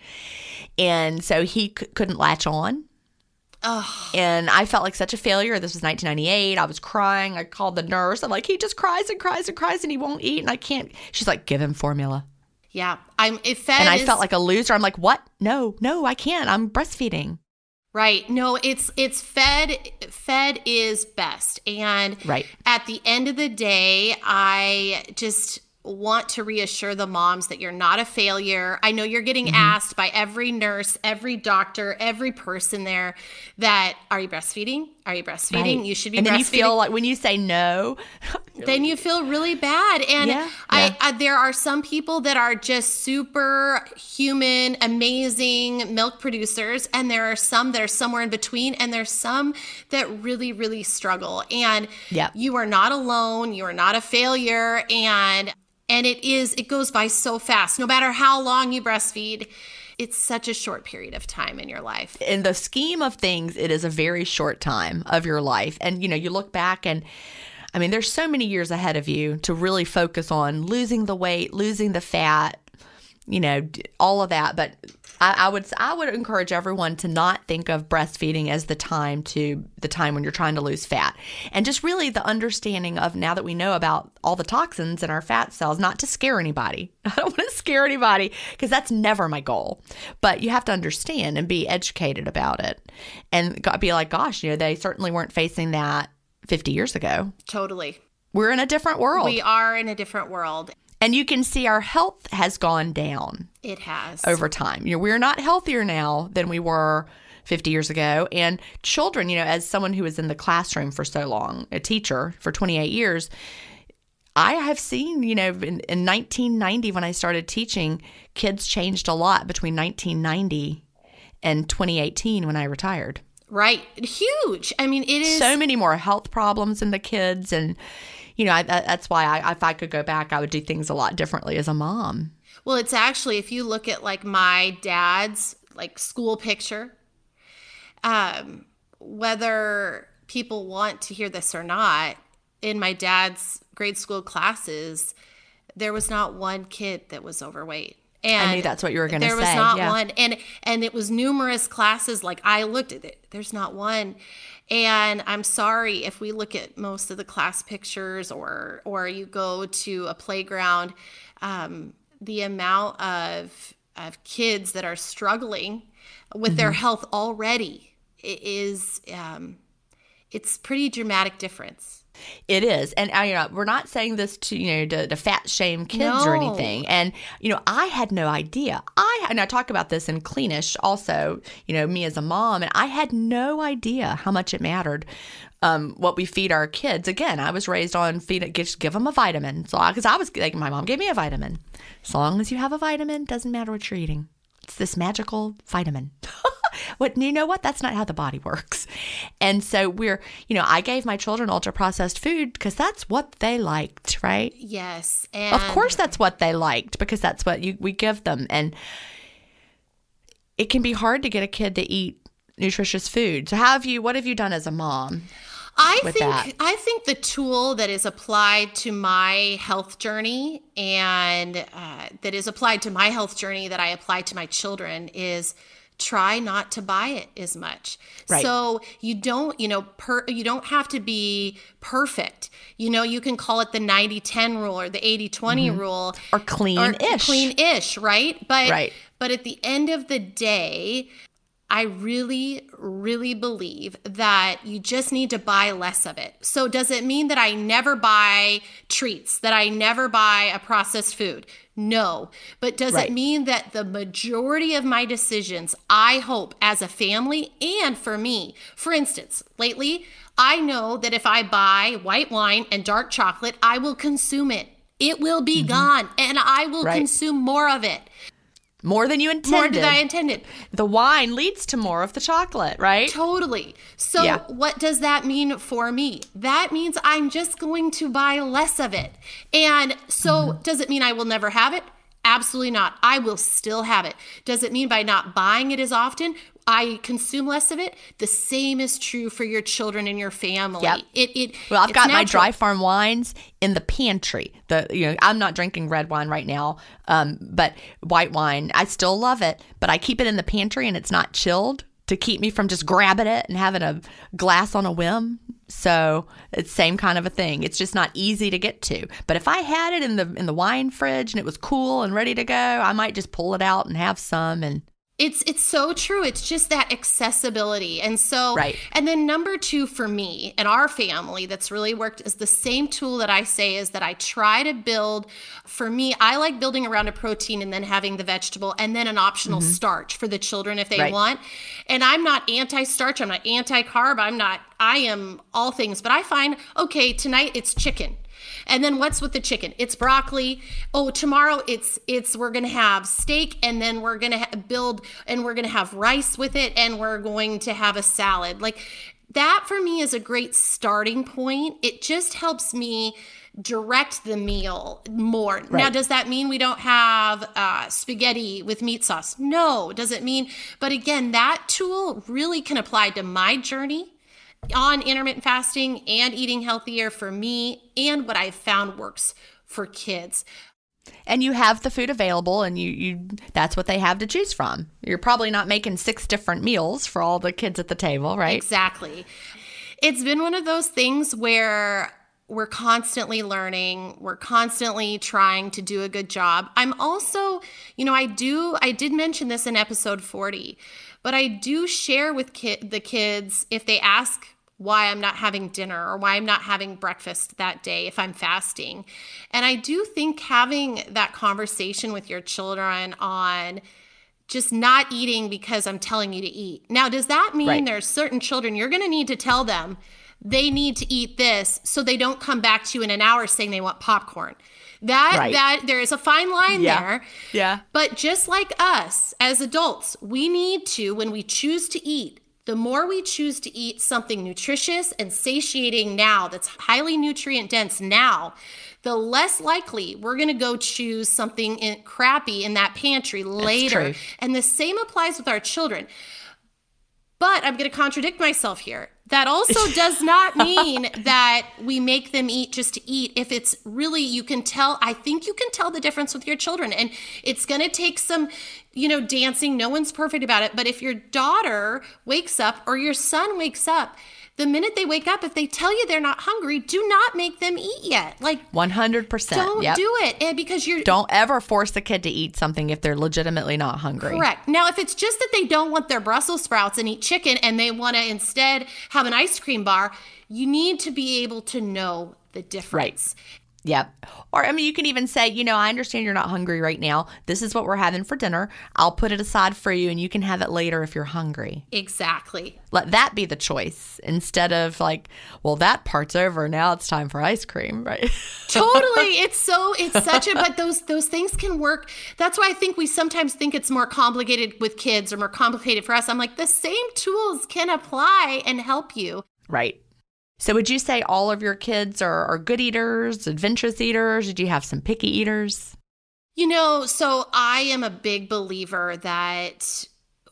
and so he c- couldn't latch on. Oh. And I felt like such a failure. This was nineteen ninety-eight. I was crying. I called the nurse. I'm like, he just cries and cries and cries and he won't eat and I can't. She's like, give him formula. Yeah. I'm it fed And I is, felt like a loser. I'm like, what? No, no, I can't. I'm breastfeeding. Right. No, it's it's fed fed is best. And right. at the end of the day, I just want to reassure the moms that you're not a failure. I know you're getting mm-hmm. asked by every nurse, every doctor, every person there that, are you breastfeeding? Are you breastfeeding? Right. You should be and breastfeeding. And then you feel like when you say no. Then you feel really bad. And yeah, I, yeah. I there are some people that are just super human, amazing milk producers. And there are some that are somewhere in between. And there's some that really, really struggle. And yep. you are not alone. You are not a failure. And And it is, it goes by so fast. No matter how long you breastfeed, it's such a short period of time in your life. In the scheme of things, it is a very short time of your life. And, you know, you look back and, I mean, there's so many years ahead of you to really focus on losing the weight, losing the fat, you know, all of that. But I, I would I would encourage everyone to not think of breastfeeding as the time to the time when you're trying to lose fat, and just really the understanding of, now that we know about all the toxins in our fat cells, not to scare anybody. I don't want to scare anybody because that's never my goal. But you have to understand and be educated about it, and be like, gosh, you know, they certainly weren't facing that fifty years ago. Totally. We're in a different world. We are in a different world. And you can see our health has gone down. It has. Over time. You know, we're not healthier now than we were fifty years ago. And children, you know, as someone who was in the classroom for so long, a teacher for twenty-eight years, I have seen, you know, in, in nineteen ninety when I started teaching, kids changed a lot between nineteen ninety and twenty eighteen when I retired. Right. Huge. I mean, it is. So many more health problems in the kids. And, you know, I, that's why I, if I could go back, I would do things a lot differently as a mom. Well, it's actually, if you look at like my dad's like school picture, um, whether people want to hear this or not, in my dad's grade school classes, there was not one kid that was overweight. And I knew that's what you were going to say. There was not yeah. one. And and it was numerous classes. Like, I looked at it. There's not one. And I'm sorry, if we look at most of the class pictures, or or you go to a playground, um, the amount of of kids that are struggling with mm-hmm. their health already is um, it's pretty dramatic difference. It is. And I, you know, we're not saying this to, you know, to, to fat shame kids no. or anything. And, you know, I had no idea. I, and I talk about this in Cleanish also, you know, me as a mom, and I had no idea how much it mattered. Um, what we feed our kids. Again, I was raised on feed it, just give them a vitamin. So, because I, I was like, my mom gave me a vitamin. As long as you have a vitamin, doesn't matter what you're eating. It's this magical vitamin. What, you know what? That's not how the body works. And so we're, you know, I gave my children ultra processed food because that's what they liked, right? Yes. And of course that's what they liked, because that's what you, we give them. And it can be hard to get a kid to eat nutritious food. So how have you, what have you done as a mom? I think that? I think the tool that is applied to my health journey and uh, that is applied to my health journey that I apply to my children is try not to buy it as much. Right. So you don't, you know, per, you don't have to be perfect. You know, you can call it the ninety ten rule or the eighty twenty mm-hmm. rule. Or clean-ish. Or clean-ish, right? But, right. But at the end of the day, I really, really believe that you just need to buy less of it. So does it mean that I never buy treats, that I never buy a processed food? No. But does right. it mean that the majority of my decisions, I hope, as a family and for me, for instance, lately, I know that if I buy white wine and dark chocolate, I will consume it. It will be mm-hmm. gone, and I will right. consume more of it. More than you intended. More than I intended. The wine leads to more of the chocolate, right? Totally. So yeah. what does that mean for me? That means I'm just going to buy less of it. And so mm-hmm. does it mean I will never have it? Absolutely not. I will still have it. Does it mean by not buying it as often, I consume less of it? The same is true for your children and your family. Yep. It, it, well, I've got natural. my dry farm wines in the pantry. The you know I'm not drinking red wine right now, um, but white wine, I still love it, but I keep it in the pantry and it's not chilled to keep me from just grabbing it and having a glass on a whim. So it's the same kind of a thing. It's just not easy to get to. But if I had it in the in the wine fridge and it was cool and ready to go, I might just pull it out and have some. And It's it's so true. It's just that accessibility. And so, right. and then number two for me and our family that's really worked is the same tool that I say is that I try to build, for me, I like building around a protein and then having the vegetable and then an optional mm-hmm. starch for the children if they right. want. And I'm not anti-starch. I'm not anti-carb. I'm not, I am all things. But I find, okay, tonight it's chicken. And then what's with the chicken? It's broccoli. Oh, tomorrow it's it's we're going to have steak, and then we're going to ha- build and we're going to have rice with it, and we're going to have a salad. Like that for me is a great starting point. It just helps me direct the meal more. Right. Now, does that mean we don't have uh, spaghetti with meat sauce? No. Does it mean? But again, that tool really can apply to my journey on intermittent fasting and eating healthier for me, and what I've found works for kids. And you have the food available, and you, you that's what they have to choose from. You're probably not making six different meals for all the kids at the table, right? Exactly. It's been one of those things where we're constantly learning. We're constantly trying to do a good job. I'm also, you know, I do, I did mention this in episode forty, but I do share with ki- the kids if they ask why I'm not having dinner or why I'm not having breakfast that day if I'm fasting. And I do think having that conversation with your children on just not eating because I'm telling you to eat. Now, does that mean right. there's certain children you're going to need to tell them they need to eat this so they don't come back to you in an hour saying they want popcorn? That right. that there is a fine line yeah. there. Yeah. But just like us as adults, we need to, when we choose to eat, the more we choose to eat something nutritious and satiating now, that's highly nutrient dense now, the less likely we're going to go choose something in, crappy in that pantry later. That's true. And the same applies with our children. But I'm going to contradict myself here. That also does not mean that we make them eat just to eat. If it's really, you can tell, I think you can tell the difference with your children. And it's going to take some, you know, dancing. No one's perfect about it. But if your daughter wakes up or your son wakes up, the minute they wake up, if they tell you they're not hungry, do not make them eat yet. Like one hundred percent. Don't yep. do it. And because you're Don't ever force the kid to eat something if they're legitimately not hungry. Correct. Now, if it's just that they don't want their Brussels sprouts and eat chicken and they want to instead have an ice cream bar, you need to be able to know the difference. Right. Yep. Or, I mean, you can even say, you know, I understand you're not hungry right now. This is what we're having for dinner. I'll put it aside for you and you can have it later if you're hungry. Exactly. Let that be the choice instead of like, well, that part's over. Now it's time for ice cream, right? Totally. It's so, it's such a, but those, those things can work. That's why I think we sometimes think it's more complicated with kids or more complicated for us. I'm like, the same tools can apply and help you. Right. So would you say all of your kids are, are good eaters, adventurous eaters? Did you have some picky eaters? You know, so I am a big believer that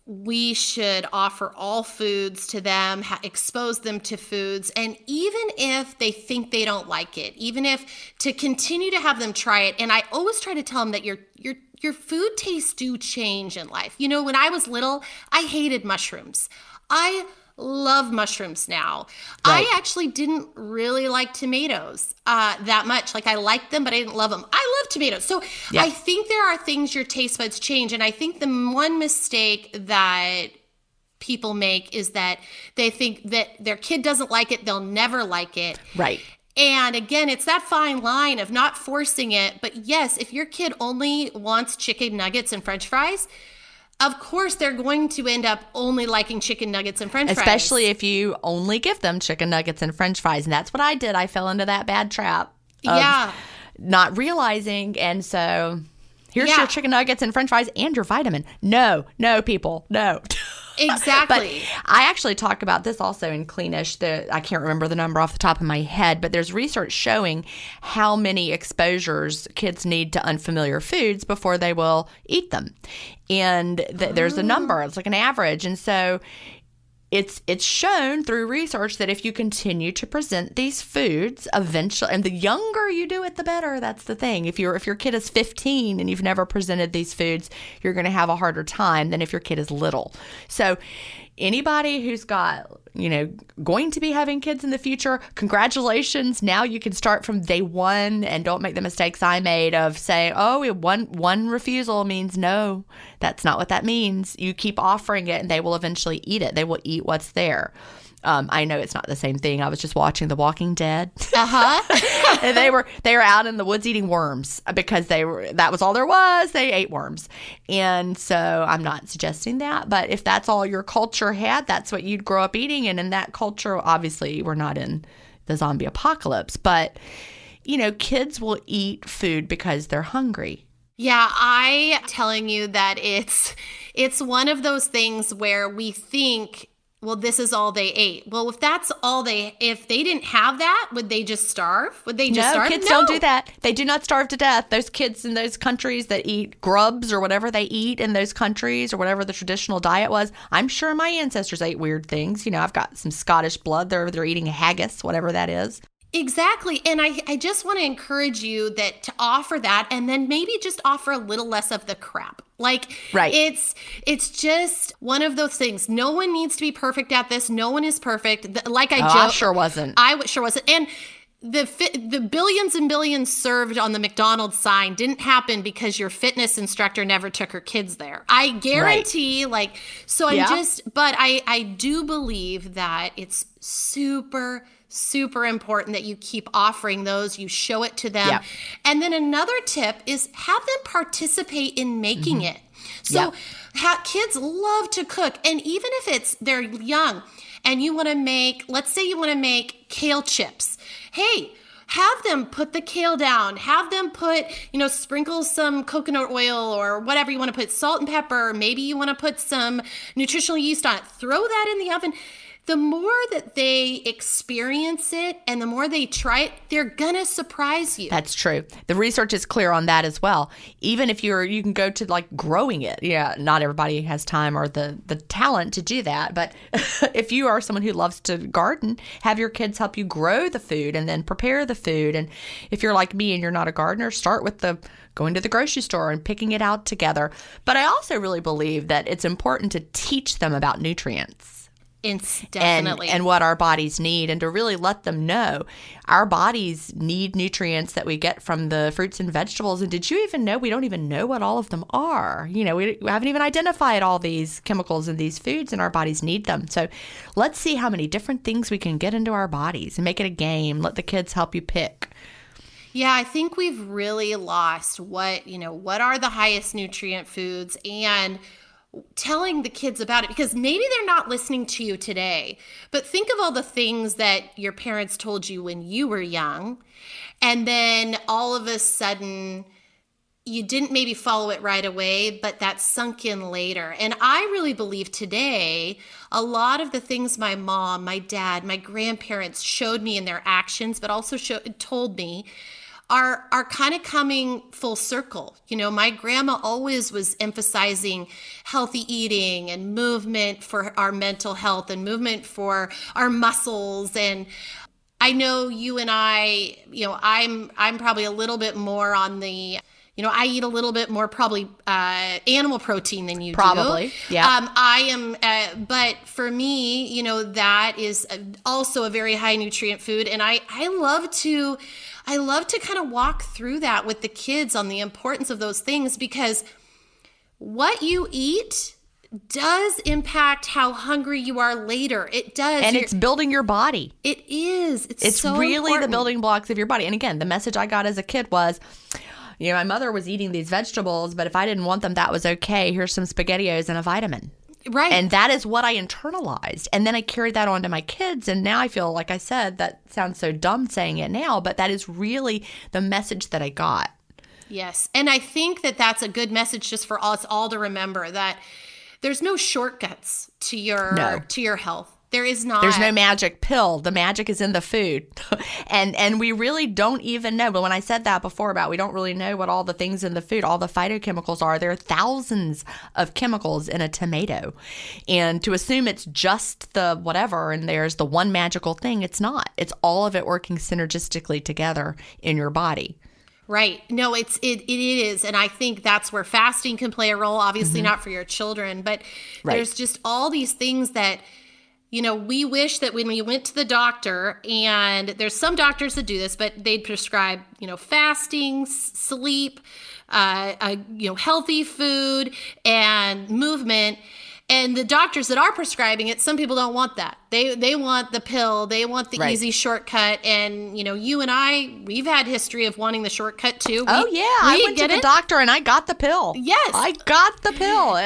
we should offer all foods to them, ha- expose them to foods. And even if they think they don't like it, even if to continue to have them try it. And I always try to tell them that your your your food tastes do change in life. You know, when I was little, I hated mushrooms. I love mushrooms now. Right. I actually didn't really like tomatoes uh, that much. Like I liked them, but I didn't love them. I love tomatoes. So yeah. I think there are things your taste buds change. And I think the one mistake that people make is that they think that their kid doesn't like it, they'll never like it. Right. And again, it's that fine line of not forcing it. But yes, if your kid only wants chicken nuggets and French fries, of course, they're going to end up only liking chicken nuggets and French fries. Especially if you only give them chicken nuggets and French fries. And that's what I did. I fell into that bad trap of yeah. not realizing. And so here's yeah. your chicken nuggets and French fries and your vitamin. No, no, people, no. Exactly. But I actually talk about this also in Cleanish. The, I can't remember the number off the top of my head, but there's research showing how many exposures kids need to unfamiliar foods before they will eat them. And th- there's a number. It's like an average. And so it's it's shown through research that if you continue to present these foods, eventually, and the younger you do it, the better. That's the thing. If your if your kid is fifteen and you've never presented these foods, you're going to have a harder time than if your kid is little. So anybody who's got, you know, going to be having kids in the future, congratulations. Now you can start from day one and don't make the mistakes I made of saying, oh, one one refusal means no. That's not what that means. You keep offering it and they will eventually eat it. They will eat what's there. Um, I know it's not the same thing. I was just watching The Walking Dead. Uh-huh. And they were they were out in the woods eating worms because they were that was all there was. They ate worms. And so I'm not suggesting that, but if that's all your culture had, that's what you'd grow up eating. And in that culture, obviously, we're not in the zombie apocalypse, but you know, kids will eat food because they're hungry. Yeah, I telling you that it's it's one of those things where we think, well, this is all they ate. Well, if that's all they, if they didn't have that, would they just starve? Would they just no, starve? Kids no, don't do that. They do not starve to death. Those kids in those countries that eat grubs or whatever they eat in those countries or whatever the traditional diet was, I'm sure my ancestors ate weird things. You know, I've got some Scottish blood. They're, they're eating haggis, whatever that is. Exactly. And I, I just want to encourage you that to offer that and then maybe just offer a little less of the crap. Like right. it's it's just one of those things. No one needs to be perfect at this. No one is perfect. Like I oh, joke, I sure wasn't. I sure wasn't. And the fi- the billions and billions served on the McDonald's sign didn't happen because your fitness instructor never took her kids there. I guarantee, right. like, so I'm yeah. just, but I, I do believe that it's super super important that you keep offering those, you show it to them. Yep. And then another tip is have them participate in making mm-hmm. it. So yep. ha- kids love to cook. And even if it's they're young and you want to make, let's say you want to make kale chips. Hey, have them put the kale down. Have them put, you know, sprinkle some coconut oil or whatever you want to put, salt and pepper. Maybe you want to put some nutritional yeast on it. Throw that in the oven. the more that they experience it and the more they try it, they're going to surprise you. That's true. The research is clear on that as well. Even if you're, you can go to like growing it. Yeah, not everybody has time or the, the talent to do that. But if you are someone who loves to garden, have your kids help you grow the food and then prepare the food. And if you're like me and you're not a gardener, start with the going to the grocery store and picking it out together. But I also really believe that it's important to teach them about nutrients. It's definitely. And, and what our bodies need, and to really let them know our bodies need nutrients that we get from the fruits and vegetables. And did you even know we don't even know what all of them are? You know, we, we haven't even identified all these chemicals in these foods, and our bodies need them. So let's see how many different things we can get into our bodies and make it a game. Let the kids help you pick. Yeah, I think we've really lost what, you know, what are the highest nutrient foods, and telling the kids about it, because maybe they're not listening to you today, but think of all the things that your parents told you when you were young, and then all of a sudden you didn't maybe follow it right away, but that sunk in later. And I really believe today, a lot of the things my mom, my dad, my grandparents showed me in their actions, but also showed, told me, are are kind of coming full circle. You know, my grandma always was emphasizing healthy eating and movement for our mental health and movement for our muscles. And I know you and I, you know, I'm I'm probably a little bit more on the, you know, I eat a little bit more probably uh, animal protein than you probably, do. Probably, yeah. Um, I am, uh, but for me, you know, that is also a very high nutrient food. And I, I love to, I love to kind of walk through that with the kids on the importance of those things, because what you eat does impact how hungry you are later. It does. And You're, it's building your body. It is. It's, it's so really important. The building blocks of your body. And again, the message I got as a kid was, you know, my mother was eating these vegetables, but if I didn't want them, that was okay. Here's some SpaghettiOs and a vitamin. Right. And that is what I internalized. And then I carried that on to my kids. And now I feel, like I said, that sounds so dumb saying it now, but that is really the message that I got. Yes. And I think that that's a good message just for us all to remember, that there's no shortcuts to your no. to your health. There is not. There's no magic pill. The magic is in the food. and and we really don't even know. But when I said that before about we don't really know what all the things in the food, all the phytochemicals are, there are thousands of chemicals in a tomato. And to assume it's just the whatever and there's the one magical thing, it's not. It's all of it working synergistically together in your body. Right. No, it's it it is. And I think that's where fasting can play a role, obviously mm-hmm. not for your children, but right. there's just all these things that, you know, we wish that when we went to the doctor, and there's some doctors that do this, but they'd prescribe, you know, fasting, sleep, uh, uh, you know, healthy food and movement. And the doctors that are prescribing it, some people don't want that. They they want the pill. They want the right. easy shortcut. And, you know, you and I, we've had history of wanting the shortcut too. We, oh, yeah. I went to the it. doctor and I got the pill. Yes. I got the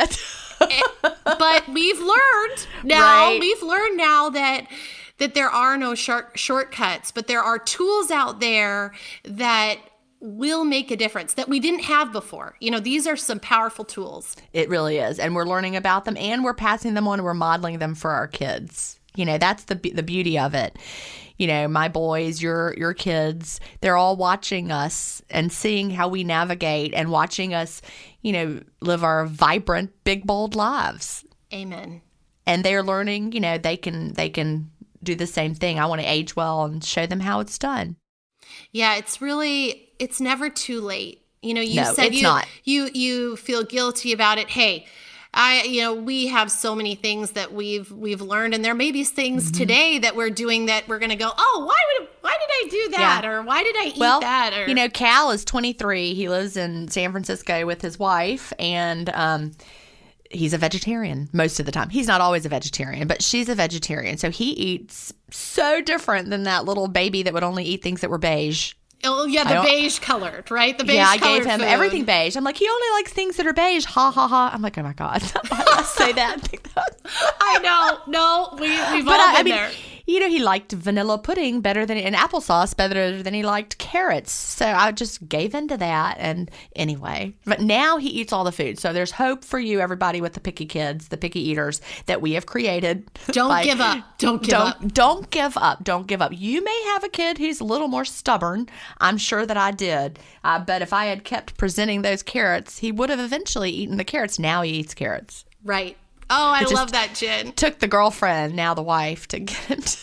pill. But we've learned now, right. we've learned now that that there are no short, shortcuts, but there are tools out there that will make a difference that we didn't have before. You know, these are some powerful tools. It really is. And we're learning about them, and we're passing them on, and we're modeling them for our kids. You know, that's the the beauty of it. You know, my boys, your your kids, they're all watching us and seeing how we navigate and watching us, you know, live our vibrant, big, bold lives. Amen. And they're learning, you know, they can they can do the same thing. I want to age well and show them how it's done. Yeah, it's really, it's never too late. You know, you no, said it's you, not. you you feel guilty about it. Hey, I, you know, we have so many things that we've we've learned, and there may be things mm-hmm. today that we're doing that we're going to go, oh, why would why did I do that, yeah. or why did I eat well, that? Or you know, Cal is twenty-three. He lives in San Francisco with his wife, and um, he's a vegetarian most of the time. He's not always a vegetarian, but she's a vegetarian, so he eats so different than that little baby that would only eat things that were beige. Oh, yeah, the beige colored, right? The beige yeah, I colored gave him food. everything beige. I'm like, he only likes things that are beige. Ha, ha, ha. I'm like, oh, my God. I say that. I know. No, we, we've but all I, been I mean, there. you know, he liked vanilla pudding better than, and applesauce better than he liked carrots. So I just gave into that. And anyway, but now he eats all the food. So there's hope for you, everybody, with the picky kids, the picky eaters that we have created. Don't by, give up. Don't give don't, up. Don't give up. Don't give up. You may have a kid who's a little more stubborn. I'm sure that I did. Uh, but if I had kept presenting those carrots, he would have eventually eaten the carrots. Now he eats carrots. Right. Oh, I love that, Jen. Took the girlfriend, now the wife, to get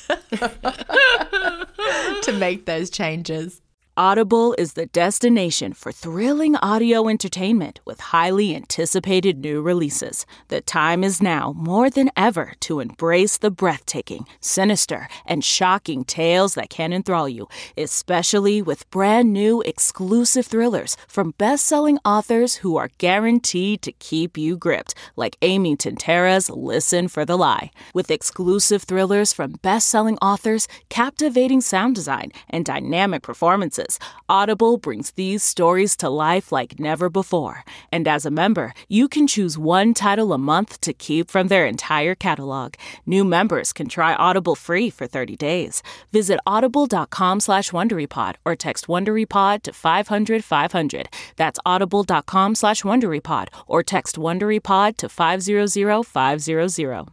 to make those changes. Audible is the destination for thrilling audio entertainment with highly anticipated new releases. The time is now more than ever to embrace the breathtaking, sinister, and shocking tales that can enthrall you, especially with brand new exclusive thrillers from best-selling authors who are guaranteed to keep you gripped, like Amy Tintera's Listen for the Lie. With exclusive thrillers from best-selling authors, captivating sound design, and dynamic performances, Audible brings these stories to life like never before. And as a member, you can choose one title a month to keep from their entire catalog. New members can try Audible free for thirty days. Visit audible.com slash WonderyPod or text WonderyPod to five hundred five hundred. That's audible.com slash WonderyPod or text WonderyPod to five hundred five hundred.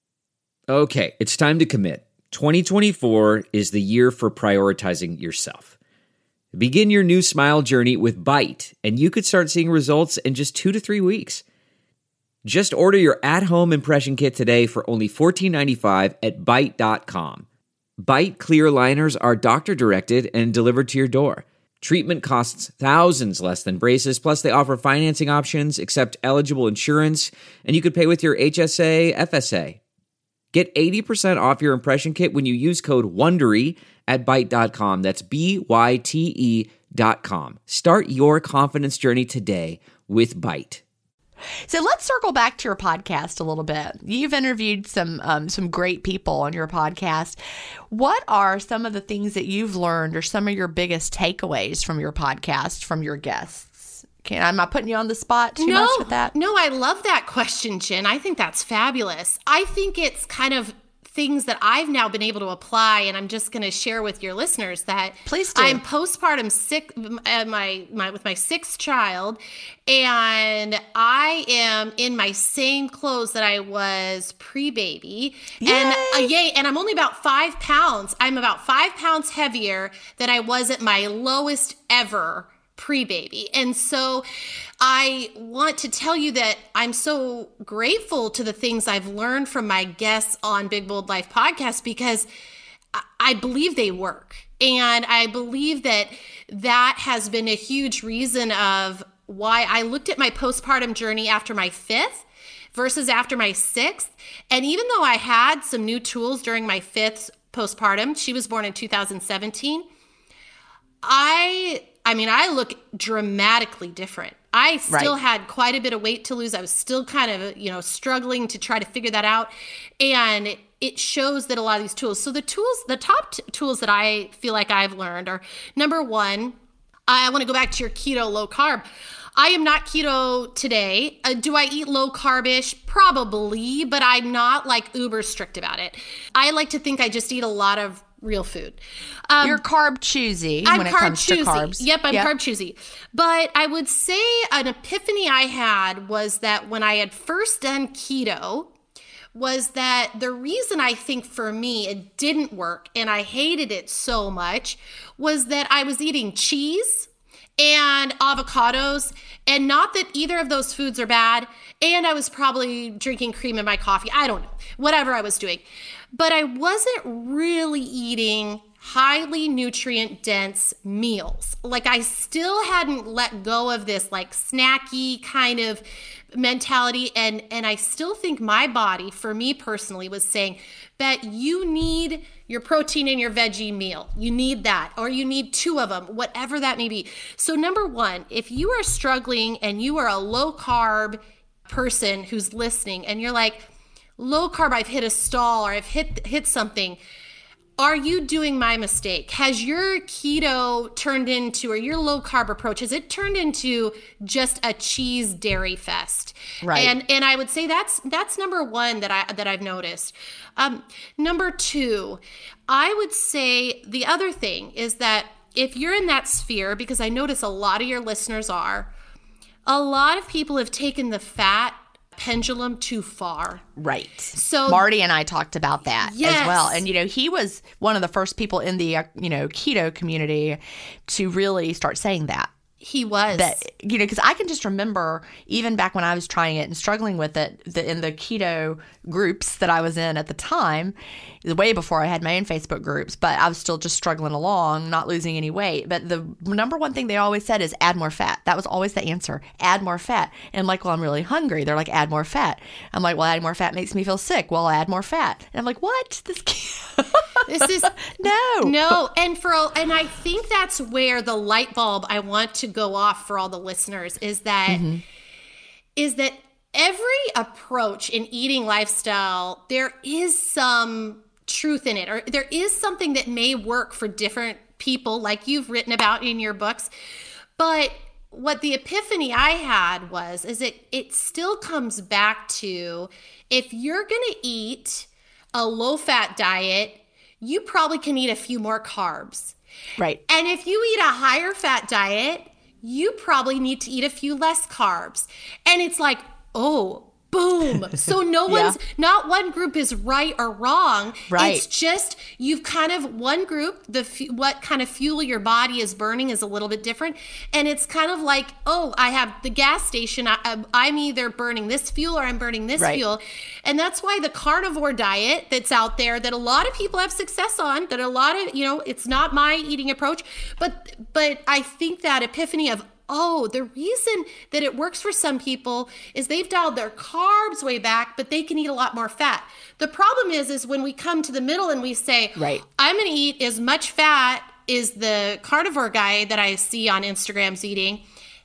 Okay, it's time to commit. twenty twenty-four is the year for prioritizing yourself. Begin your new smile journey with Byte, and you could start seeing results in just two to three weeks. Just order your at-home impression kit today for only fourteen ninety-five at byte dot com. Byte clear liners are doctor-directed and delivered to your door. Treatment costs thousands less than braces, plus they offer financing options, accept eligible insurance, and you could pay with your H S A, F S A. Get eighty percent off your impression kit when you use code WONDERY at byte dot com. That's B Y T E dot com. Start your confidence journey today with Byte. So let's circle back to your podcast a little bit. You've interviewed some um, some great people on your podcast. What are some of the things that you've learned or some of your biggest takeaways from your podcast, from your guests? Can, am I putting you on the spot too no, much with that? No, I love that question, Jen. I think that's fabulous. I think it's kind of things that I've now been able to apply, and I'm just going to share with your listeners that Please do. I'm postpartum sick, uh, my, my with my sixth child, and I am in my same clothes that I was pre-baby. Yay. And uh, yay, and I'm only about five pounds. I'm about five pounds heavier than I was at my lowest ever pre-baby. And so I want to tell you that I'm so grateful to the things I've learned from my guests on Big Bold Life podcast, because I believe they work. And I believe that that has been a huge reason of why I looked at my postpartum journey after my fifth versus after my sixth. And even though I had some new tools during my fifth postpartum, she was born in two thousand seventeen, I I mean, I look dramatically different. I still right. had quite a bit of weight to lose. I was still kind of, you know, struggling to try to figure that out. And it shows that a lot of these tools. So the tools, the top t- tools that I feel like I've learned are, number one, I want to go back to your keto low carb. I am not keto today. Uh, do I eat low carb-ish? Probably, but I'm not like uber strict about it. I like to think I just eat a lot of real food. Um, You're carb choosy I'm when it carb comes choosy. to carbs. Yep, I'm yep. carb choosy. But I would say an epiphany I had was that when I had first done keto, was that the reason I think for me it didn't work and I hated it so much was that I was eating cheese and avocados, and not that either of those foods are bad, and I was probably drinking cream in my coffee. I don't know, whatever I was doing. But I wasn't really eating highly nutrient dense meals. Like I still hadn't let go of this like snacky kind of mentality. And, and I still think my body, for me personally, was saying that you need your protein in your veggie meal. You need that, or you need two of them, whatever that may be. So number one, if you are struggling and you are a low carb person who's listening and you're like, low carb, I've hit a stall or I've hit hit something, are you doing my mistake? Has your keto turned into, or your low carb approach, has it turned into just a cheese dairy fest? Right. And and I would say that's that's number one that I that I've noticed. Um, number two, I would say the other thing is that if you're in that sphere, because I notice a lot of your listeners are, a lot of people have taken the fat pendulum too far. Right. So Marty and I talked about that yes. as well. And, you know, he was one of the first people in the, uh, you know, keto community to really start saying that. He was. That, you know, because I can just remember even back when I was trying it and struggling with it, the, in the keto groups that I was in at the time, way before I had my own Facebook groups, but I was still just struggling along, not losing any weight. But the number one thing they always said is add more fat. That was always the answer. Add more fat. And I'm like, well, I'm really hungry. They're like, add more fat. I'm like, well, add more fat makes me feel sick. Well, add more fat. And I'm like, what? This can't. This is no, no. And for, and I think that's where the light bulb I want to go off for all the listeners is that, mm-hmm. is that every approach in eating lifestyle, there is some truth in it, or there is something that may work for different people, like you've written about in your books. But what the epiphany I had was, is it, it still comes back to, if you're going to eat a low-fat diet, you probably can eat a few more carbs. Right. And if you eat a higher fat diet, you probably need to eat a few less carbs. And it's like, oh, boom. So no yeah. one's, not one group is right or wrong. Right. It's just, you've kind of, one group, the what kind of fuel your body is burning is a little bit different. And it's kind of like, oh, I have the gas station. I, I'm either burning this fuel or I'm burning this right. fuel. And that's why the carnivore diet that's out there that a lot of people have success on, that a lot of, you know, it's not my eating approach, but, but I think that epiphany of, oh, the reason that it works for some people is they've dialed their carbs way back, but they can eat a lot more fat. The problem is, is when we come to the middle and we say, right. I'm going to eat as much fat as the carnivore guy that I see on Instagram's eating,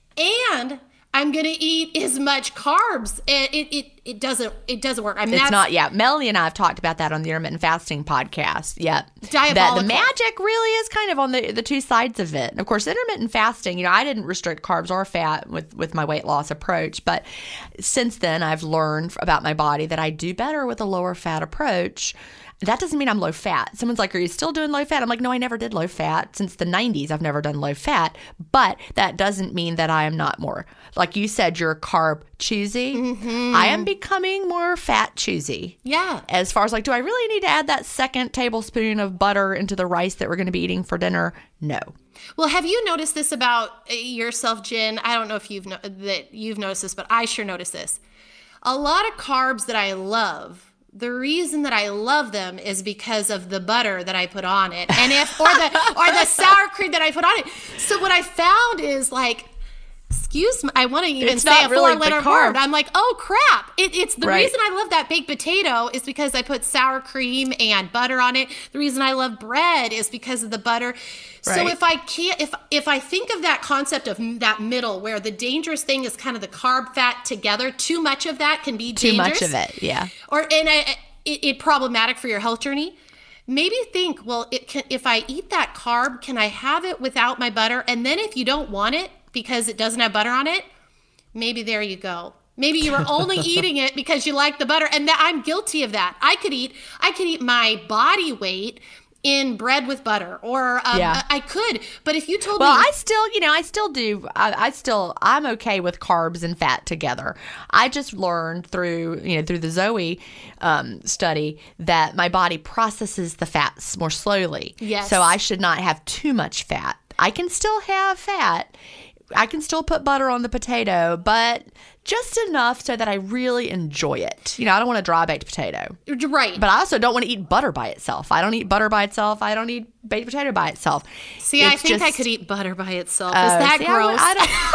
and I'm going to eat as much carbs. It, it, it, it doesn't, it doesn't work. I mean, it's that's, not, yeah. Melanie and I have talked about that on the intermittent fasting podcast. Yeah. Diabolical. That the magic really is kind of on the, the two sides of it. And of course, intermittent fasting, you know, I didn't restrict carbs or fat with, with my weight loss approach. But since then, I've learned about my body that I do better with a lower fat approach. That doesn't mean I'm low fat. Someone's like, are you still doing low fat? I'm like, no, I never did low fat. Since the nineties, I've never done low fat. But that doesn't mean that I am not more. Like you said, you're carb choosy. Mm-hmm. I am becoming more fat choosy. Yeah. As far as like, do I really need to add that second tablespoon of butter into the rice that we're going to be eating for dinner? No. Well, have you noticed this about yourself, Jen? I don't know if you've no- that you've noticed this, but I sure noticed this. A lot of carbs that I love, the reason that I love them is because of the butter that I put on it, and if or the or the sour cream that I put on it. So what I found is like, excuse me, I want to even it's say a really four-letter word. I'm like, oh crap! It, it's the right. reason I love that baked potato is because I put sour cream and butter on it. The reason I love bread is because of the butter. So right. if I can't, if if I think of that concept of that middle, where the dangerous thing is kind of the carb fat together, too much of that can be too dangerous. Too much of it, yeah. Or and I, it, it problematic for your health journey. Maybe think, well, it can, if I eat that carb, can I have it without my butter? And then if you don't want it because it doesn't have butter on it, maybe there you go. Maybe you were only eating it because you like the butter, and that, I'm guilty of that. I could eat, I could eat my body weight in bread with butter, or um, yeah. I could. But if you told well, me, well, I still, you know, I still do. I, I still, I'm okay with carbs and fat together. I just learned through, you know, through the Zoe um, study that my body processes the fats more slowly. Yes. So I should not have too much fat. I can still have fat. I can still put butter on the potato, but just enough so that I really enjoy it. You know, I don't want a dry baked potato. Right. But I also don't want to eat butter by itself. I don't eat butter by itself. I don't eat baked potato by itself. See, it's I think just, I could eat butter by itself. uh, Is that see, gross? I,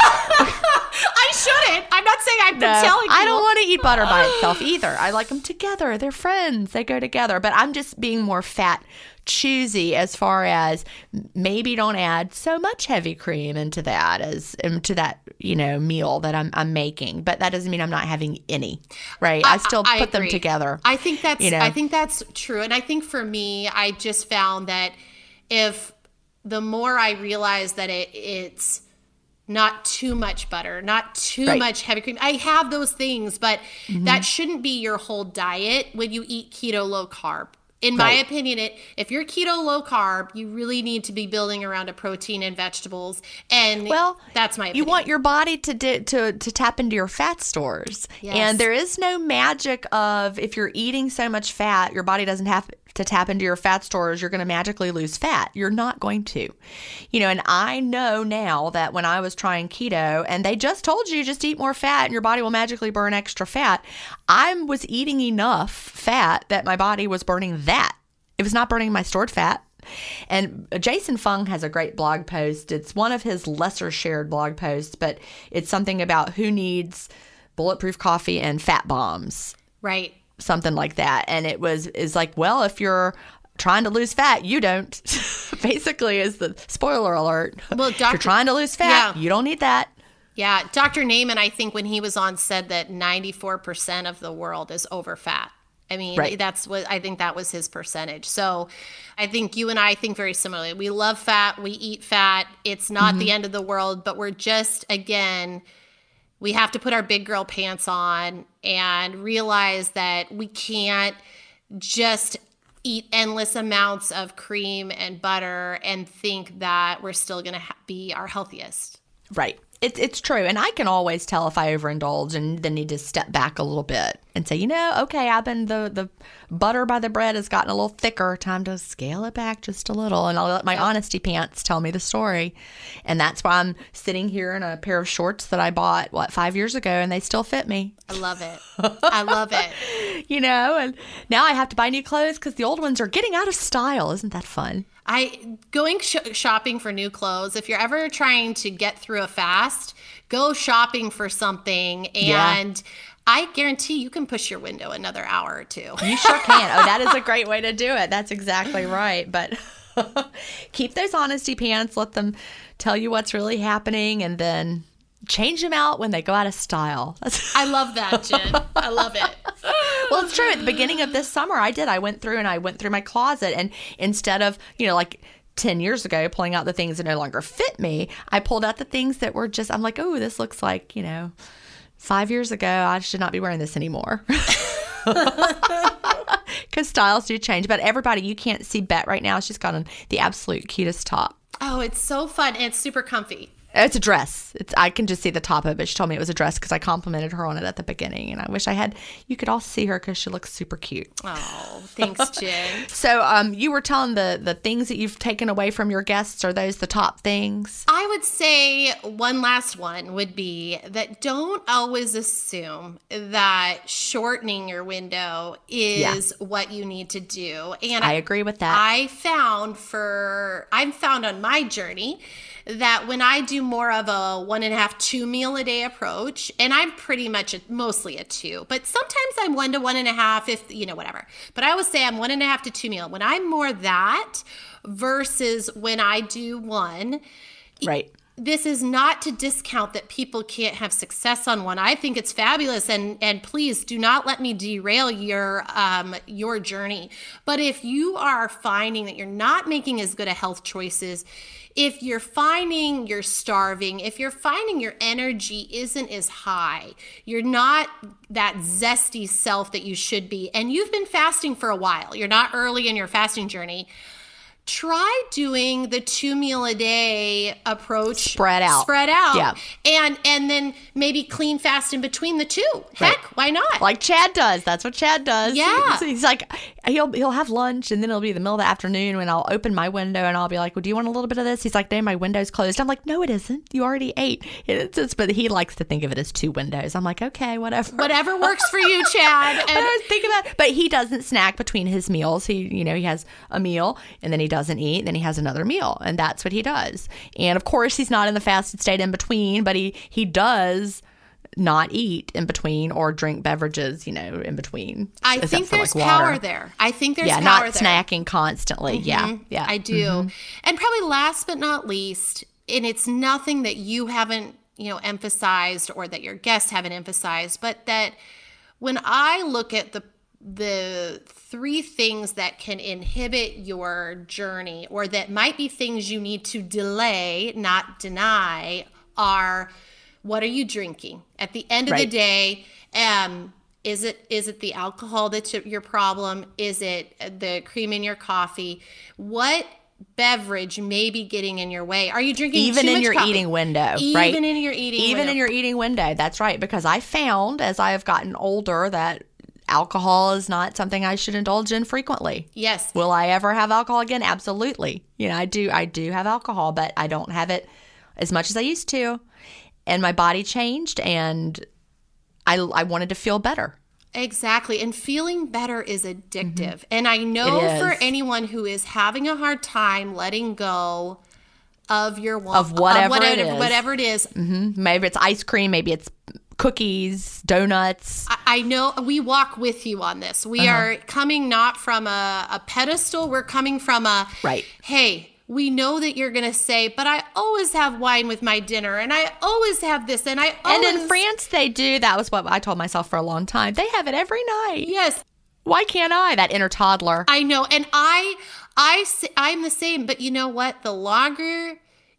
I, I shouldn't. I'm not saying I'm no, telling you. I don't want to eat butter by itself either. I like them together. They're friends. They go together. But I'm just being more fat choosy as far as maybe don't add so much heavy cream into that as into that, you know, meal that I'm I'm making. eating, but that doesn't mean I'm not having any, right? I, I still I, put I them together. I think that's, you know? I think that's true. And I think for me, I just found that if the more I realize that it, it's not too much butter, not too right. much heavy cream. I have those things, but mm-hmm. that shouldn't be your whole diet when you eat keto low carb. In my right. opinion, it if you're keto low carb, you really need to be building around a protein and vegetables. And well, that's my opinion. You want your body to di- to to tap into your fat stores. Yes. And there is no magic of if you're eating so much fat, your body doesn't have to tap into your fat stores, you're going to magically lose fat. You're not going to. You know, and I know now that when I was trying keto and they just told you just eat more fat and your body will magically burn extra fat, I was eating enough fat that my body was burning that. It was not burning my stored fat. And Jason Fung has a great blog post. It's one of his lesser shared blog posts, but it's something about who needs bulletproof coffee and fat bombs. Right. Something like that. And it was is like, well, if you're trying to lose fat, you don't. Basically is the spoiler alert. Well, Doctor If you're trying to lose fat, yeah. you don't need that. Yeah. Doctor Naiman, I think when he was on, said that ninety-four percent of the world is over fat. I mean, right. that's what I think that was his percentage. So I think you and I think very similarly. We love fat. We eat fat. It's not mm-hmm. the end of the world, but we're just, again, we have to put our big girl pants on and realize that we can't just eat endless amounts of cream and butter and think that we're still going to ha- be our healthiest. Right. It's it's true. And I can always tell if I overindulge and then need to step back a little bit and say, you know, okay, I've been the, the butter by the bread has gotten a little thicker. Time to scale it back just a little. And I'll let my yep. honesty pants tell me the story. And that's why I'm sitting here in a pair of shorts that I bought, what, five years ago, and they still fit me. I love it. I love it. You know, and now I have to buy new clothes because the old ones are getting out of style. Isn't that fun? I going sh- shopping for new clothes. If you're ever trying to get through a fast, go shopping for something, and yeah. I guarantee you can push your window another hour or two. You sure can. Oh, that is a great way to do it. That's exactly right. But keep those honesty pants. Let them tell you what's really happening, and then change them out when they go out of style. I love that, Jen. I love it. Well, it's true. At the beginning of this summer, I did. I went through and I went through my closet, and instead of, you know, like ten years ago, pulling out the things that no longer fit me, I pulled out the things that were just, I'm like, oh, this looks like, you know, five years ago, I should not be wearing this anymore. Because styles do change. But everybody, you can't see Bet right now. She's got on the absolute cutest top. Oh, it's so fun. And it's super comfy. It's a dress. It's I can just see the top of it. She told me it was a dress because I complimented her on it at the beginning. And I wish I had, you could all see her because she looks super cute. Oh, thanks, Jen. So um, you were telling the, the things that you've taken away from your guests. Are those the top things? I would say one last one would be that don't always assume that shortening your window is yeah. what you need to do. And I agree with that. I found for, I've found on my journey that when I do more of a one and a half, two meal a day approach, and I'm pretty much a, mostly a two, but sometimes I'm one to one and a half if, you know, whatever. But I would say I'm one and a half to two meal. When I'm more that versus when I do one. Right. This is not to discount that people can't have success on one. I think it's fabulous, and and please do not let me derail your um your journey. But if you are finding that you're not making as good a health choices, if you're finding you're starving, if you're finding your energy isn't as high, you're not that zesty self that you should be, and you've been fasting for a while, you're not early in your fasting journey, try doing the two meal a day approach. Spread out. Spread out. Yeah. And and then maybe clean fast in between the two. Heck, right. Why not? Like Chad does. That's what Chad does. Yeah. He's, he's like, he'll he'll have lunch, and then it'll be the middle of the afternoon when I'll open my window and I'll be like, well, do you want a little bit of this? He's like, no, my window's closed. I'm like, no, it isn't. You already ate. It's, it's, but he likes to think of it as two windows. I'm like, okay, whatever. Whatever works for you, Chad. And I was thinking about, but he doesn't snack between his meals. He, you know, he has a meal and then he doesn't eat, then he has another meal, and that's what he does. And of course, he's not in the fasted state in between, but he he does not eat in between or drink beverages, you know, in between. I think there's like power there. I think there's yeah, power not there. snacking constantly. Mm-hmm. Yeah, yeah, I do. Mm-hmm. And probably last but not least, and it's nothing that you haven't you know, emphasized or that your guests haven't emphasized, but that when I look at the the three things that can inhibit your journey or that might be things you need to delay, not deny, are what are you drinking? At the end of right. the day, um, is it is it the alcohol that's your problem? Is it the cream in your coffee? What beverage may be getting in your way? Are you drinking even too in much your coffee? eating window, even right? Even in your eating even window. in your eating window. That's right. Because I found as I have gotten older that alcohol is not something I should indulge in frequently. Yes. Will I ever have alcohol again? Absolutely. You know, I do. I do have alcohol, but I don't have it as much as I used to. And my body changed, and I I wanted to feel better. Exactly. And feeling better is addictive. Mm-hmm. And I know for anyone who is having a hard time letting go of your one, of whatever, of whatever it is. Whatever it is. Mm-hmm. Maybe it's ice cream. Maybe it's cookies, donuts. I, I know we walk with you on this. We uh-huh. are coming not from a, a pedestal. We're coming from a, right. hey, we know that you're going to say, but I always have wine with my dinner, and I always have this, and I always... And in France, they do. That was what I told myself for a long time. They have it every night. Yes. Why can't I? That inner toddler. I know. And I, I, I'm the same. But you know what? The longer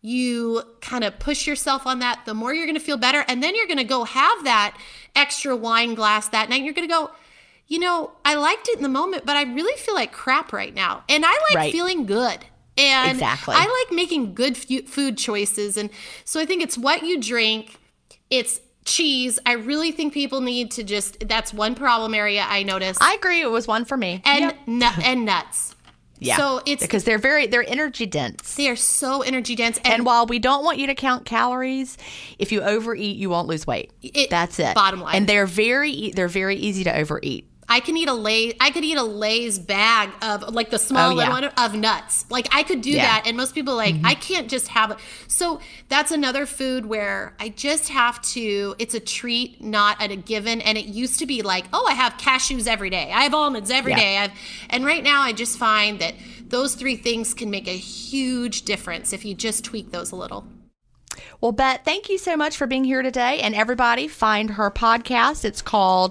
you kind of push yourself on that, the more you're going to feel better. And then you're going to go have that extra wine glass that night. And you're going to go, you know, I liked it in the moment, but I really feel like crap right now. And I like right. feeling good. And exactly. I like making good f- food choices. And so I think it's what you drink. It's cheese. I really think people need to just, that's one problem area I noticed. I agree. It was one for me. And, yep. nu- and nuts. Yeah. So it's because they're very, they're energy dense. They are so energy dense. And, and while we don't want you to count calories, if you overeat, you won't lose weight. It, that's it. Bottom line. And they're very, they're very easy to overeat. I can eat a Lay. I could eat a Lay's bag of like the small oh, little yeah. one of nuts. Like I could do yeah. that, and most people are like mm-hmm. I can't just have it. So that's another food where I just have to. It's a treat, not at a given. And it used to be like, oh, I have cashews every day. I have almonds every yeah. day. I've, and right now, I just find that those three things can make a huge difference if you just tweak those a little. Well, Bette, thank you so much for being here today, and everybody find her podcast. It's called.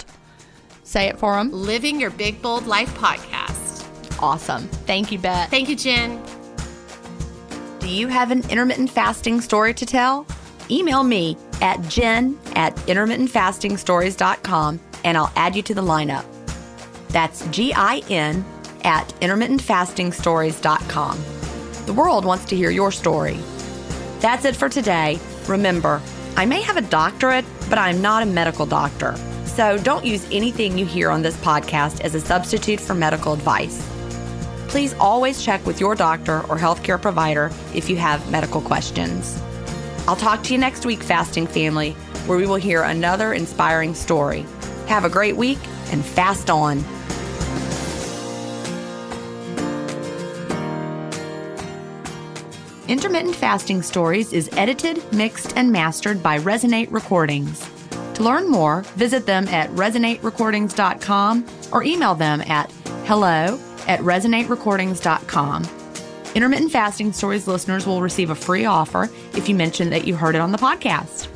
Say it for them. Living Your Big Bold Life podcast. Awesome. Thank you, Bette. Thank you, Jen. Do you have an intermittent fasting story to tell? Email me at jen at intermittent fasting stories dot com and I'll add you to the lineup. That's G I N at intermittent fasting stories dot com. The world wants to hear your story. That's it for today. Remember, I may have a doctorate, but I'm not a medical doctor. So don't use anything you hear on this podcast as a substitute for medical advice. Please always check with your doctor or healthcare provider if you have medical questions. I'll talk to you next week, Fasting Family, where we will hear another inspiring story. Have a great week and fast on. Intermittent Fasting Stories is edited, mixed, and mastered by Resonate Recordings. To learn more, visit them at resonate recordings dot com or email them at hello at resonate recordings dot com. Intermittent Fasting Stories listeners will receive a free offer if you mention that you heard it on the podcast.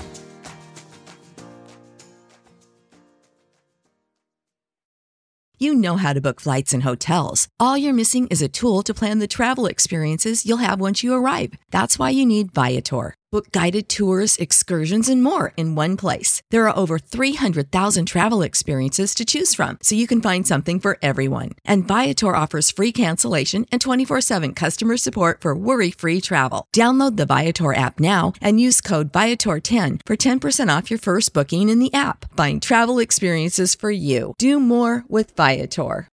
You know how to book flights and hotels. All you're missing is a tool to plan the travel experiences you'll have once you arrive. That's why you need Viator. Book guided tours, excursions, and more in one place. There are over three hundred thousand travel experiences to choose from, so you can find something for everyone. And Viator offers free cancellation and twenty-four seven customer support for worry-free travel. Download the Viator app now and use code Viator ten for ten percent off your first booking in the app. Find travel experiences for you. Do more with Viator.